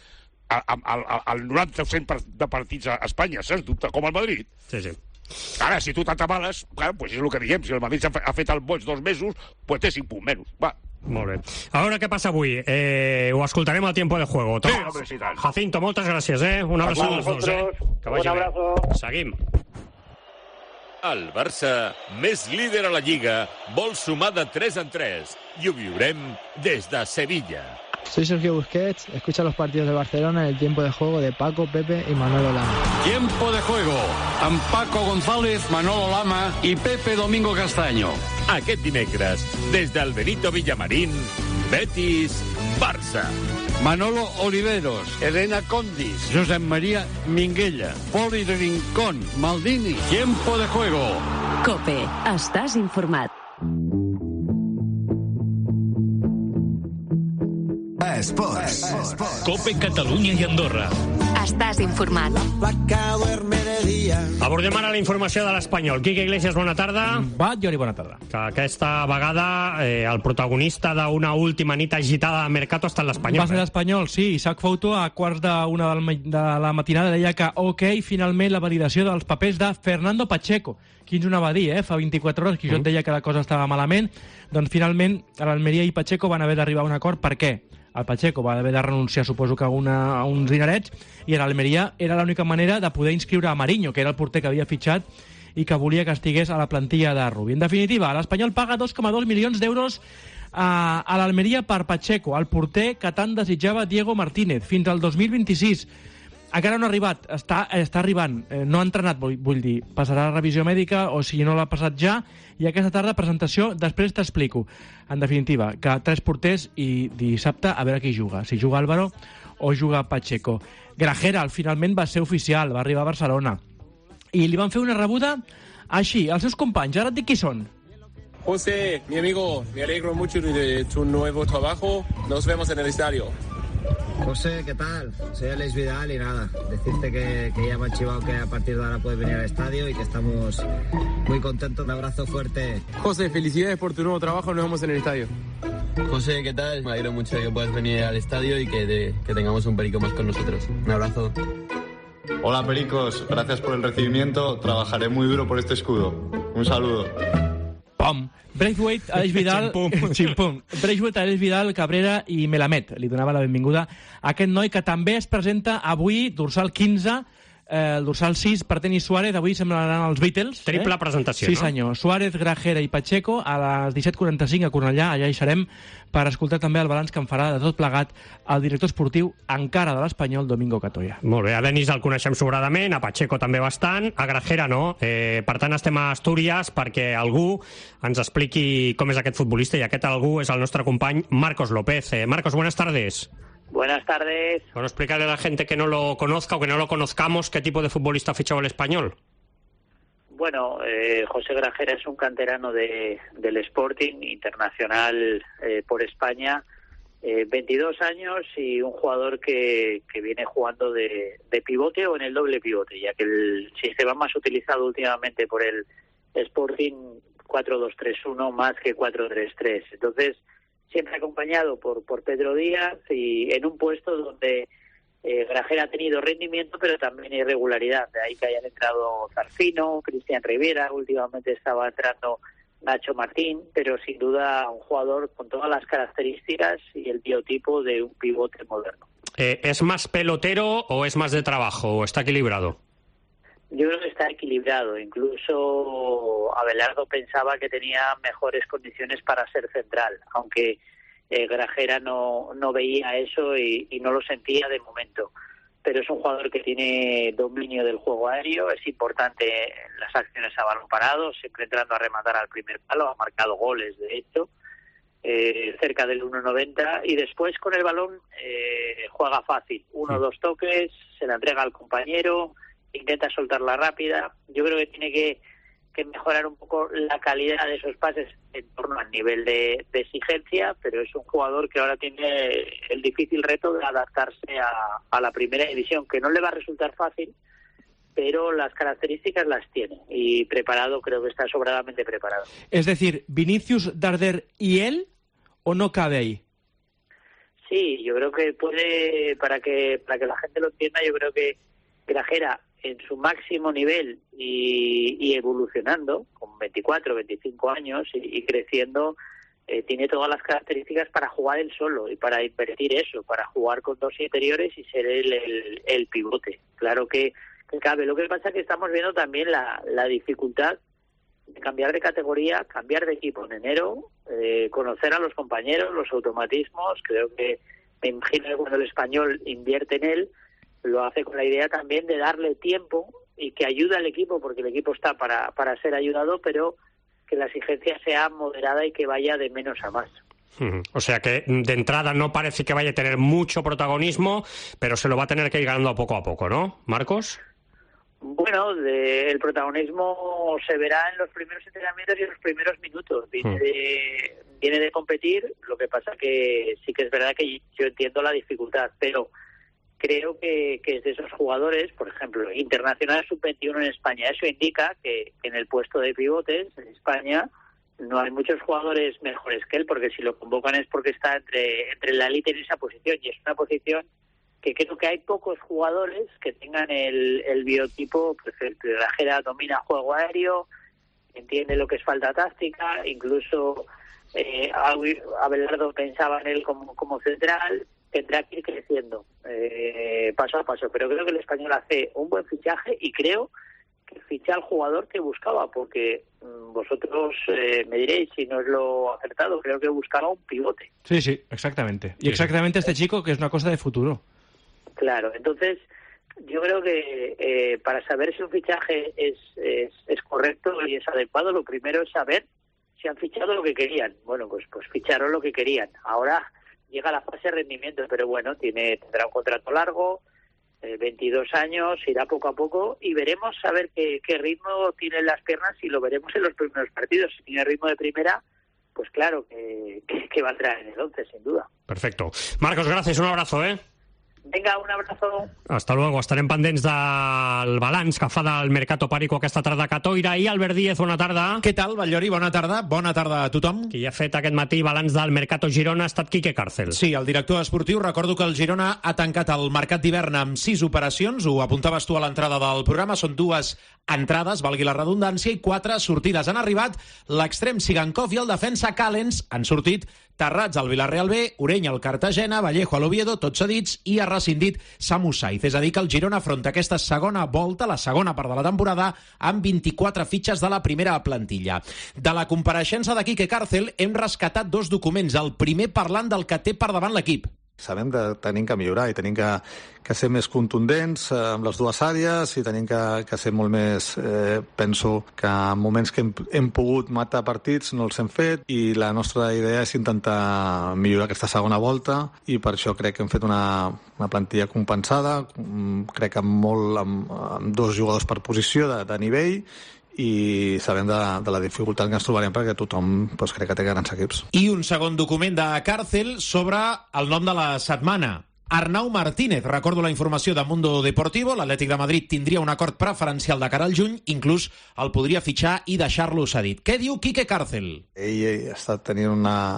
al 90% de partits a Espanya, saps? Dubte, com el Madrid. Sí. Ara, si tu t'atabales, clar, pues és el que diem. Si el Madrid ha fet el boig 2 mesos, pues té 5 punts menys. Va. Molt bé. A veure què passa avui. Ho escoltarem al tiempo de juego. Sí, hombre, sí, tal. Jacinto, moltes gràcies, Un abraço als dos, Que vagi bé. Seguim. El Barça, més líder a la Lliga, vol sumar de 3 en 3 i ho viurem des de Sevilla. Soy Sergio Busquets, escucha los partidos de Barcelona en el tiempo de juego de Paco, Pepe y Manolo Lama. Tiempo de juego amb Paco González, Manolo Lama i Pepe Domingo Castaño. Aquest dimecres, des del Benito Villamarín, Betis-Barça. Manolo Oliveros, Elena Condis, Josep María Minguella, Poli Rincón, Maldini. Tiempo de juego. COPE. Estàs informat. Esports. COPE Catalunya i Andorra. Estàs informat. Abordem ara la informació de l'Espanyol. Quique Iglesias, bona tarda. Jordi, bona tarda. Que aquesta vegada el protagonista d'una última nit agitada de Mercato ha estat l'Espanyol. Va ser l'Espanyol, sí. Isaac Fouto, a quarts d'una de la matinada, deia que finalment la validació dels papers de Fernando Pacheco. Qui ens ho va dir, Fa 24 hores que jo et deia que la cosa estava malament. Doncs finalment l'Almeria i Pacheco van haver d'arribar a un acord. Per què? El Pacheco va haver de renunciar, suposo que a uns dinerets, i l'Almeria era l'única manera de poder inscriure a Mariño, que era el porter que havia fitxat i que volia que estigués a la plantilla de Rubi. En definitiva, l'Espanyol paga 2,2 milions d'euros a l'Almeria per Pacheco, el porter que tant desitjava Diego Martínez, fins al 2026. Encara no ha arribat, està arribant, no ha entrenat, vull dir, passarà la revisió mèdica, o si no l'ha passat ja, i aquesta tarda presentació, després t'explico. En definitiva, que 3 porters i dissabte a veure qui juga, si juga Álvaro o juga Pacheco. Grajera, finalment va ser oficial, va arribar a Barcelona. i li van fer una rebuda així, als seus companys. Ara et dic qui són. José, mi amigo, me alegro mucho de tu nuevo trabajo. Nos vemos en el estadio. José, ¿qué tal? Soy Alex Vidal y nada, decirte que ya me han chivado que a partir de ahora puedes venir al estadio y que estamos muy contentos. Un abrazo fuerte. José, felicidades por tu nuevo trabajo. Nos vemos en el estadio. José, ¿qué tal? Me alegro mucho de que puedas venir al estadio y que tengamos un perico más con nosotros. Un abrazo. Hola, pericos. Gracias por el recibimiento. Trabajaré muy duro por este escudo. Un saludo. Pom! Braithwaite, Aleix Vidal... Ximpum. Braithwaite, Aleix Vidal, Cabrera i Melamed. Li donava la benvinguda a aquest noi que també es presenta avui, dorsal 15, el dorsal 6 per Denis Suárez. Avui semblaran els Beatles. Triple presentació, sí, no? Sí, senyor. Suárez, Grajera i Pacheco a les 17:45 a Cornellà. Allà hi serem per escoltar també el balanç que en farà de tot plegat el director esportiu encara de l'Espanyol, Domingo Catoya. Molt bé, a Denis el coneixem sobradament, a Pacheco també bastant, a Grajera no. Per tant, estem a Astúries perquè algú ens expliqui com és aquest futbolista, i aquest algú és el nostre company Marcos López. Marcos, buenas tardes. Buenas tardes. Bueno, explicarle a la gente que no lo conozca o que no lo conozcamos qué tipo de futbolista ha fichado el Español. Bueno, José Grajera es un canterano del Sporting, internacional por España, 22 años y un jugador que viene jugando de pivote o en el doble pivote, ya que el sistema más utilizado últimamente por el Sporting 4-2-3-1 más que 4-3-3. Entonces, siempre acompañado por Pedro Díaz y en un puesto donde Grajera ha tenido rendimiento pero también irregularidad, de ahí que hayan entrado Zarfino, Cristian Rivera, últimamente estaba entrando Nacho Martín, pero sin duda un jugador con todas las características y el biotipo de un pivote moderno. ¿Es más pelotero o es más de trabajo o está equilibrado? Yo creo que está equilibrado, incluso Abelardo pensaba que tenía mejores condiciones para ser central, aunque Grajera no veía eso y no lo sentía de momento. Pero es un jugador que tiene dominio del juego aéreo, es importante en las acciones a balón parado, siempre entrando a rematar al primer palo, ha marcado goles de hecho, cerca del 1,90, y después con el balón juega fácil, 1 o 2 toques, se la entrega al compañero, intenta soltarla rápida. Yo creo que tiene que mejorar un poco la calidad de esos pases en torno al nivel de exigencia, pero es un jugador que ahora tiene el difícil reto de adaptarse a la primera división, que no le va a resultar fácil, pero las características las tiene y preparado, creo que está sobradamente preparado. Es decir, Vinicius, Darder y él, ¿o no cabe ahí? Sí, yo creo que puede, para que la gente lo entienda, yo creo que Grajera en su máximo nivel y evolucionando con 24, 25 años y creciendo, tiene todas las características para jugar él solo y para invertir eso, para jugar con 2 interiores y ser el pivote. Claro que cabe. Lo que pasa es que estamos viendo también la dificultad de cambiar de categoría, cambiar de equipo en enero, conocer a los compañeros, los automatismos. Creo que me imagino que cuando el Español invierte en él, lo hace con la idea también de darle tiempo y que ayude al equipo, porque el equipo está para ser ayudado, pero que la exigencia sea moderada y que vaya de menos a más. O sea que de entrada no parece que vaya a tener mucho protagonismo, pero se lo va a tener que ir ganando poco a poco, ¿no, Marcos? Bueno, el protagonismo se verá en los primeros entrenamientos y en los primeros minutos. Viene de competir, lo que pasa que sí que es verdad que yo entiendo la dificultad, pero creo que es de esos jugadores, por ejemplo, internacional sub-21 en España. Eso indica que en el puesto de pivotes en España no hay muchos jugadores mejores que él, porque si lo convocan es porque está entre la élite en esa posición, y es una posición que creo que hay pocos jugadores que tengan el biotipo perfecto. Grajera domina juego aéreo, entiende lo que es falta táctica, incluso Abelardo pensaba en él como central. Tendrá que ir creciendo paso a paso, pero creo que el Español hace un buen fichaje y creo que ficha al jugador que buscaba, porque vosotros me diréis si no es lo acertado, creo que buscaba un pivote. Sí, exactamente. Y exactamente este chico, que es una cosa de futuro. Claro, entonces yo creo que para saber si un fichaje es correcto y es adecuado, lo primero es saber si han fichado lo que querían. Bueno, pues ficharon lo que querían. Ahora llega la fase de rendimiento, pero bueno, tendrá un contrato largo, 22 años, irá poco a poco y veremos a ver qué ritmo tienen las piernas y lo veremos en los primeros partidos. Si tiene ritmo de primera, pues claro que va a entrar en el 11, sin duda. Perfecto. Marcos, gracias, un abrazo, Venga, un abrazo. Hasta luego. Estarem pendents del balanç que fa del Mercato Pàrico aquesta tarda a Catoira. I Albert Díez, bona tarda. Què tal, Batllori? Bona tarda. Bona tarda a tothom. Qui ha fet aquest matí balanç del Mercato Girona ha estat Quique Cárcel. Sí, el director esportiu. Recordo que el Girona ha tancat el mercat d'hivern amb 6 operacions. Ho apuntaves tu a l'entrada del programa. Són 2 entrades, valgui la redundància, i 4 sortides. Han arribat l'extrem Sigankov i el defensa Callens. Han sortit Tarrats al Villarreal B, Ureny al Cartagena, Vallejo a l'Oviedo, tots cedits, i ha rescindit Samu Saiz. És a dir, que el Girona afronta aquesta segona volta, la segona part de la temporada, amb 24 fitxes de la primera plantilla. De la compareixença de Quique Cárcel hem rescatat 2 documents. El primer parlant del que té per davant l'equip. Sabem que tenim que millorar i tenim que ser més contundents amb les 2 àrees i tenim que ser molt més... penso que en moments que hem pogut matar partits no els hem fet i la nostra idea és intentar millorar aquesta segona volta i per això crec que hem fet una plantilla compensada, crec que amb 2 jugadors per posició de nivell i sabem de la dificultat que ens trobarem perquè tothom crec que té grans equips. I un segon document de Cárcel sobre el nom de la setmana. Arnau Martínez, recordo la informació de Mundo Deportivo, l'Atlètic de Madrid tindria un acord preferencial de cara al juny, inclús el podria fitxar i deixar-lo cedit. Què diu Quique Cárcel? Ell ha estat tenint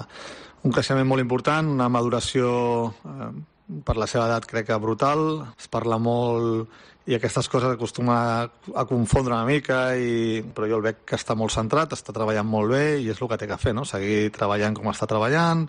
un creixement molt important, una maduració per la seva edat crec que brutal, es parla molt i aquestes coses acostuma a confondre una mica, però jo el veig que està molt centrat, està treballant molt bé i és el que té que fer, no? Seguir treballant com està treballant.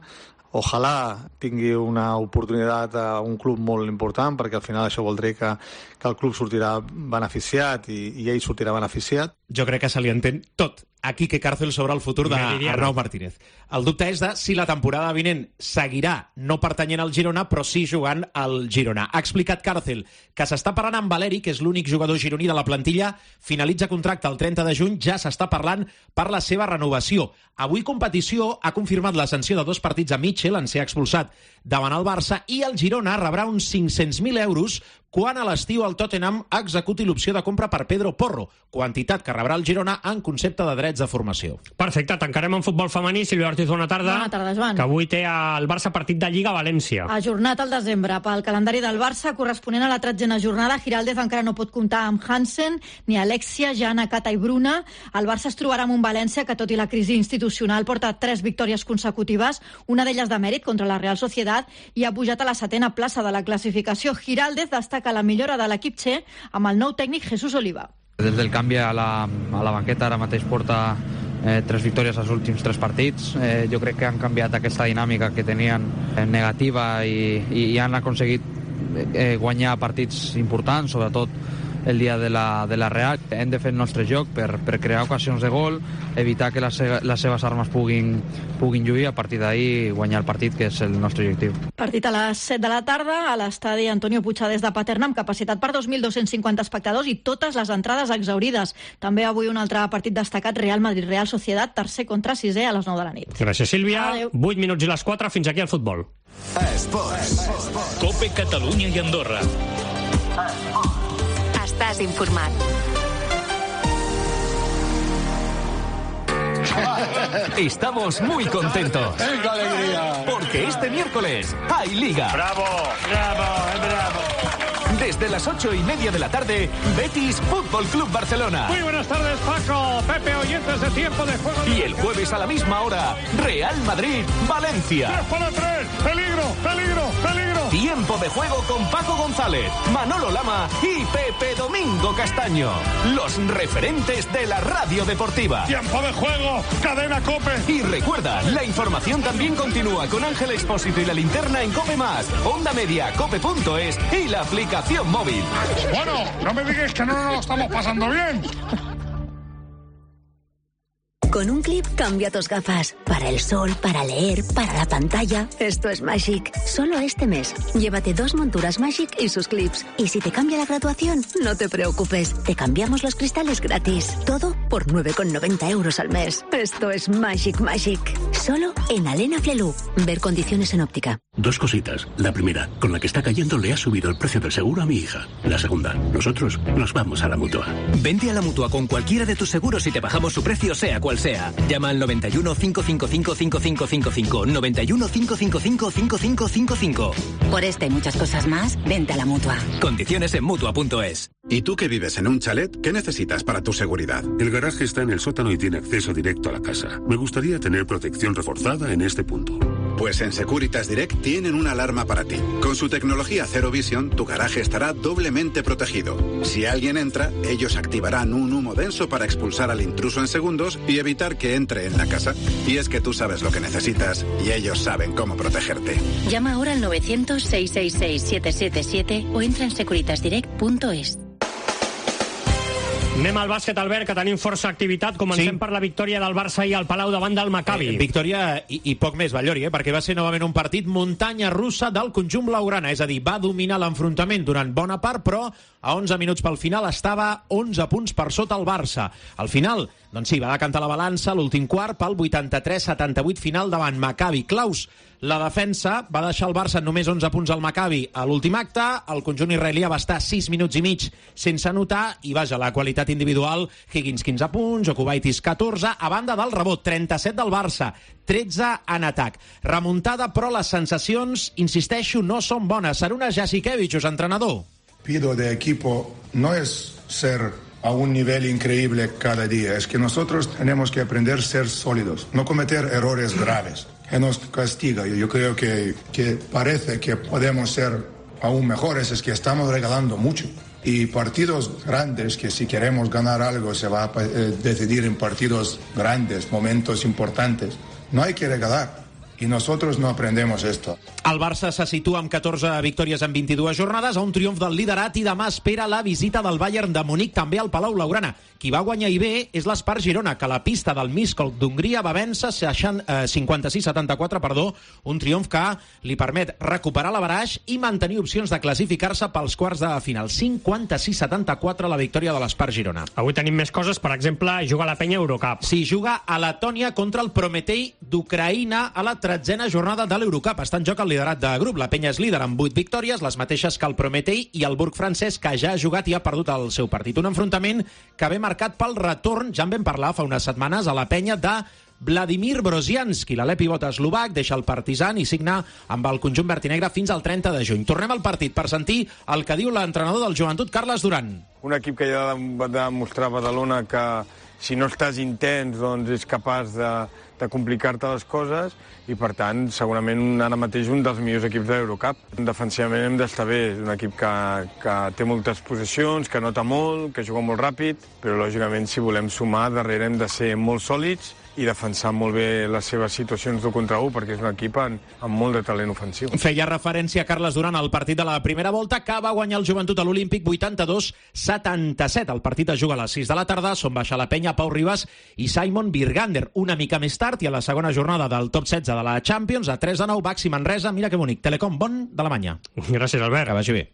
Ojalà tingui una oportunitat a un club molt important, perquè al final això vol dir que el club sortirà beneficiat i ell sortirà beneficiat. Jo crec que se li entén tot a Quique Cárcel sobre el futur d'Arnau Martínez. El dubte és de si la temporada vinent seguirà no pertanyent al Girona, però sí jugant al Girona. Ha explicat Cárcel que s'està parlant amb Valeri, que és l'únic jugador gironí de la plantilla, finalitza contracte el 30 de juny, ja s'està parlant per la seva renovació. Avui competició ha confirmat la sanció de 2 partits a Mitchell en ser expulsat davant el Barça i el Girona rebrà uns 500.000 euros quan a l'estiu el Tottenham executi l'opció de compra per Pedro Porro, quantitat que rebrà el Girona en concepte de drets de formació. Perfecte, tancarem en futbol femení. Sílvia Ortiz, bona tarda. Bona tarda, Joan. Que avui té el Barça partit de Lliga a València. Ajornat al desembre. Pel calendari del Barça, corresponent a la 13a jornada, Giraldez encara no pot comptar amb Hansen, ni Alexia, Jana, Cata i Bruna. El Barça es trobarà amb un València que, tot i la crisi institucional, porta 3 victòries consecutives, una d'elles de mèrit contra la Real Sociedad, i ha pujat a la 7a plaça de la classificació. Giraldez destaca la millora de l'equip Che amb el nou tècnic Jesús Oliva. Des del canvi a la banqueta ara mateix porta 3 victòries als últims 3 partits. Jo crec que han canviat aquesta dinàmica que tenien negativa i han aconseguit guanyar partits importants, sobretot el dia de la Real. Hem de fer el nostre joc per crear ocasions de gol, evitar que les seves armes puguin lluir, a partir d'ahir guanyar el partit, que és el nostre objectiu. Partit a les 7 de la tarda a l'estadi Antonio Puigdemont de Paterna, amb capacitat per 2.250 espectadors i totes les entrades exhaurides. També avui un altre partit destacat, Real Madrid-Real Sociedad, tercer contra sisè a les 9 de la nit. Gràcies, Sílvia. Adeu. 8 minuts i les 4, fins aquí el futbol. Esports. Cope Catalunya i Andorra. Estàs informat. Estamos muy contentos. ¡Qué alegría! Porque este miércoles hay Liga. ¡Bravo! ¡Bravo! ¡Bravo! Desde las 8:30 de la tarde, Betis Fútbol Club Barcelona. Muy buenas tardes, Paco, Pepe, oyentes de Tiempo de Juego. Y el jueves a la misma hora, Real Madrid, Valencia. 3-3, peligro, peligro, peligro. Tiempo de Juego con Paco González, Manolo Lama y Pepe Domingo Castaño. Los referentes de la radio deportiva. Tiempo de Juego, Cadena COPE. Y recuerda, la información también continúa con Ángel Expósito y la linterna en COPE+, Onda Media, cope.es y la aplicación móvil. Bueno, no me digas que no nos lo estamos pasando bien. Con un clip cambia tus gafas. Para el sol, para leer, para la pantalla. Esto es Magic. Solo este mes. Llévate 2 monturas Magic y sus clips. Y si te cambia la graduación, no te preocupes. Te cambiamos los cristales gratis. Todo por 9,90 euros al mes. Esto es Magic Magic. Solo en Alena Flelu. Ver condiciones en óptica. Dos cositas. La primera, con la que está cayendo le ha subido el precio del seguro a mi hija. La segunda, nosotros nos vamos a la Mutua. Vente a la Mutua con cualquiera de tus seguros y te bajamos su precio sea cual sea. Llama al 91 555 5555. 91 555 5555. Por esta y muchas cosas más, vente a la Mutua. Condiciones en Mutua.es. ¿Y tú que vives en un chalet? ¿Qué necesitas para tu seguridad? El garaje está en el sótano y tiene acceso directo a la casa. Me gustaría tener protección reforzada en este punto. Pues en Securitas Direct tienen una alarma para ti. Con su tecnología Zero Vision, tu garaje estará doblemente protegido. Si alguien entra, ellos activarán un humo denso para expulsar al intruso en segundos y evitar que entre en la casa. Y es que tú sabes lo que necesitas y ellos saben cómo protegerte. Llama ahora al 900-666-777 o entra en securitasdirect.es. Anem al bàsquet, Albert, que tenim força activitat. Comencem per la victòria del Barça i al Palau davant del Maccabi. Victòria i poc més, Ballori, perquè va ser novament un partit muntanya russa del conjunt blaugrana. És a dir, va dominar l'enfrontament durant bona part, però a 11 minuts pel final estava 11 punts per sota el Barça. Al final, doncs sí, va decantar la balança l'últim quart pel 83-78 final davant Maccabi. Claus, la defensa va deixar el Barça en només 11 punts al Maccabi a l'últim acte. El conjunt israelià va estar 6 minuts i mig sense anotar i, vaja, la qualitat individual, Higgins 15 punts, Jokubaitis 14, a banda del rebot, 37 del Barça, 13 en atac. Remuntada, però les sensacions, insisteixo, no són bones. Saruna Jasikevičius, entrenador. Pido de equipo no es ser a un nivel increíble cada día, es que nosotros tenemos que aprender a ser sólidos, no cometer errores graves que nos castiga. Yo creo que parece que podemos ser aún mejores, es que estamos regalando mucho. Y partidos grandes, que si queremos ganar algo se va a decidir en partidos grandes, momentos importantes. No hay que regalar. I nosotros no aprendemos esto. El Barça se situa amb 14 victòries en 22 jornades, a un triomf del liderat, i demà espera la visita del Bayern de Munic també al Palau Blaugrana. Qui va guanyar i bé és l'Espar Girona, que a la pista del Miskolc d'Hongria va vèncer 56-74, un triomf que li permet recuperar l'averaix i mantenir opcions de classificar-se pels quarts de final. 56-74 la victòria de l'Espar Girona. Avui tenim més coses, per exemple, juga la Penya Eurocup. Sí, juga a Letònia contra el Prometei d'Ucraïna a la 13a jornada de l'Eurocup. Està en joc el liderat de grup. La Penya és líder amb 8 victòries, les mateixes que el Prometei i el Burg francès, que ja ha jugat i ha perdut el seu partit. Un enfrontament que ve marcat pel retorn, ja en vam parlar fa unes setmanes, a la Penya de Vladimir Brozianski. L'alè pivot eslovac deixa el Partizan i signa amb el conjunt verd i negre fins al 30 de juny. Tornem al partit per sentir el que diu l'entrenador del Joventut, Carles Duran. Un equip que ja va demostrar a Badalona que si no estàs intens doncs és capaç de complicar-te les coses i, per tant, segurament ara mateix un dels millors equips de l'Eurocup. Defensivament hem d'estar bé. És un equip que té moltes possessions, que nota molt, que juga molt ràpid, però, lògicament, si volem sumar, darrere hem de ser molt sòlids i defensar molt bé les seves situacions d'1 contra 1, perquè és un equip amb molt de talent ofensiu. Feia referència Carles Duran al partit de la primera volta, que va guanyar el Joventut a l'Olímpic 82-77. El partit es juga a les 6 de la tarda, són baixa la Penya, Pau Ribas i Simon Birgander. Una mica més tard, i a la segona jornada del top 16 de la Champions, a 3 de 9, Baxi Manresa. Mira que bonic. Telecom Bonn d'Alemanya. Gràcies, Albert. Que vagi bé.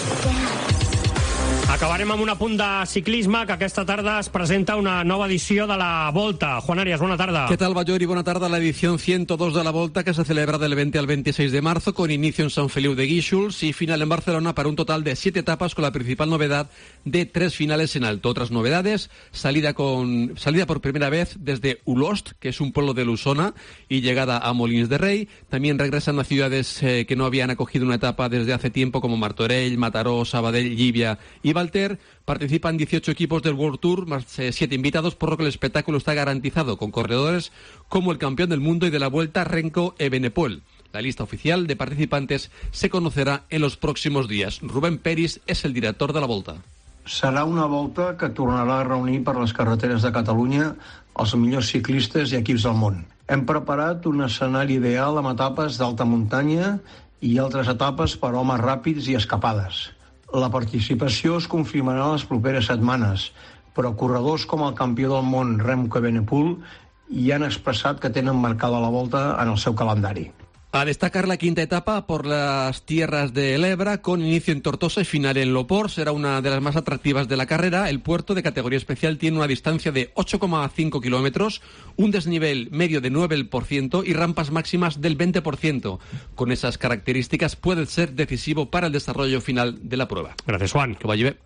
Acabarem amb un apunt de ciclisme, que aquesta tarda es presenta una nova edició de la Volta. Juan Arias, buena tarde. ¿Qué tal, Ballori? Buena tarde. La edición 102 de la Volta, que se celebra del 20 al 26 de marzo, con inicio en San Feliu de Guíxols y final en Barcelona, para un total de 7 etapas, con la principal novedad de 3 finales en alto. Otras novedades: salida por primera vez desde Ulost, que es un pueblo de Lusona, y llegada a Molins de Rey. También regresan a ciudades que no habían acogido una etapa desde hace tiempo, como Martorell, Mataró, Sabadell, Llívia y Valter. Participan 18 equipos del World Tour, más 7 invitados, por lo que el espectáculo está garantizado, con corredores como el campeón del mundo y de la Vuelta, Renko Evenepoel. La lista oficial de participantes se conocerá en los próximos días. Rubén Peris es el director de la Volta. Serà una volta que tornarà a reunir per les carreteres de Catalunya els millors ciclistes i equips del món. Hem preparat un escenari ideal amb etapes d'alta muntanya i altres etapes per homes ràpids i escapades. La participació es confirmarà les properes setmanes, però corredors com el campió del món Remco Evenepoel ja han expressat que tenen marcada la volta en el seu calendari. A destacar la quinta etapa por las tierras de Lebra, con inicio en Tortosa y final en Lopor. Será una de las más atractivas de la carrera. El puerto de categoría especial tiene una distancia de 8,5 kilómetros, un desnivel medio de 9% y rampas máximas del 20%. Con esas características puede ser decisivo para el desarrollo final de la prueba. Gracias, Juan. Que vaya bien.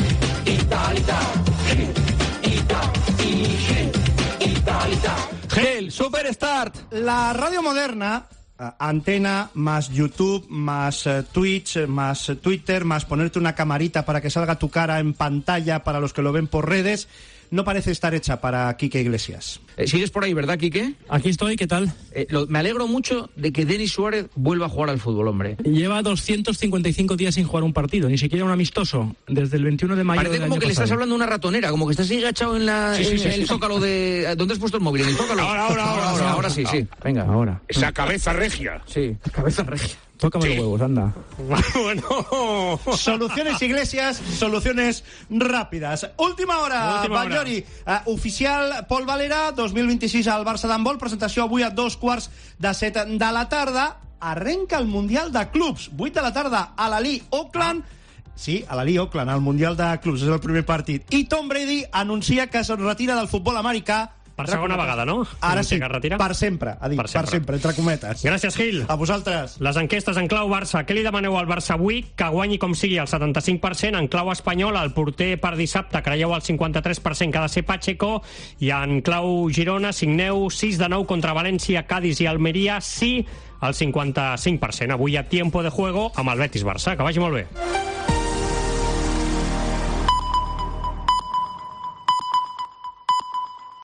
Gel Superstart. La radio moderna, antena, más YouTube, más Twitch, más Twitter, más ponerte una camarita para que salga tu cara en pantalla para los que lo ven por redes, no parece estar hecha para Quique Iglesias. ¿Sigues por ahí, verdad, Quique? Aquí estoy, ¿qué tal? Me alegro mucho de que Denis Suárez vuelva a jugar al fútbol, hombre. Lleva 255 días sin jugar un partido, ni siquiera un amistoso, desde el 21 de mayo. Parece como que le estás hablando a una ratonera, como que estás ahí agachado en el zócalo de... ¿Dónde has puesto el móvil? ¿En el zócalo? Ahora sí. Venga, ahora. Esa cabeza regia. Sí, cabeza regia. Tócame los huevos, anda. Bueno. Soluciones Iglesias, soluciones rápides. Última hora, Batllori. Oficial Pol Valera, 2026 al Barça d'handbol. Presentació avui a 2:15 de la tarda. Arrenca el Mundial de Clubs. 8 de la tarda a l'Ali Auckland. Sí, a l'Ali Auckland, al Mundial de Clubs. És el primer partit. I Tom Brady anuncia que es retira del futbol americà. Per segona vegada, no? Ara sí, per sempre, ha dit, per sempre, entre cometes. Gràcies, Gil. A vosaltres. Les enquestes en clau Barça. Què li demaneu al Barça avui? Que guanyi com sigui el 75%. En clau espanyol, el porter per dissabte, creieu el 53% que ha de ser Pacheco. I en clau Girona, signeu 6 de 9 contra València, Cádiz i Almeria, sí al 55%. Avui hi ha tiempo de juego amb el Betis-Barça. Que vagi molt bé.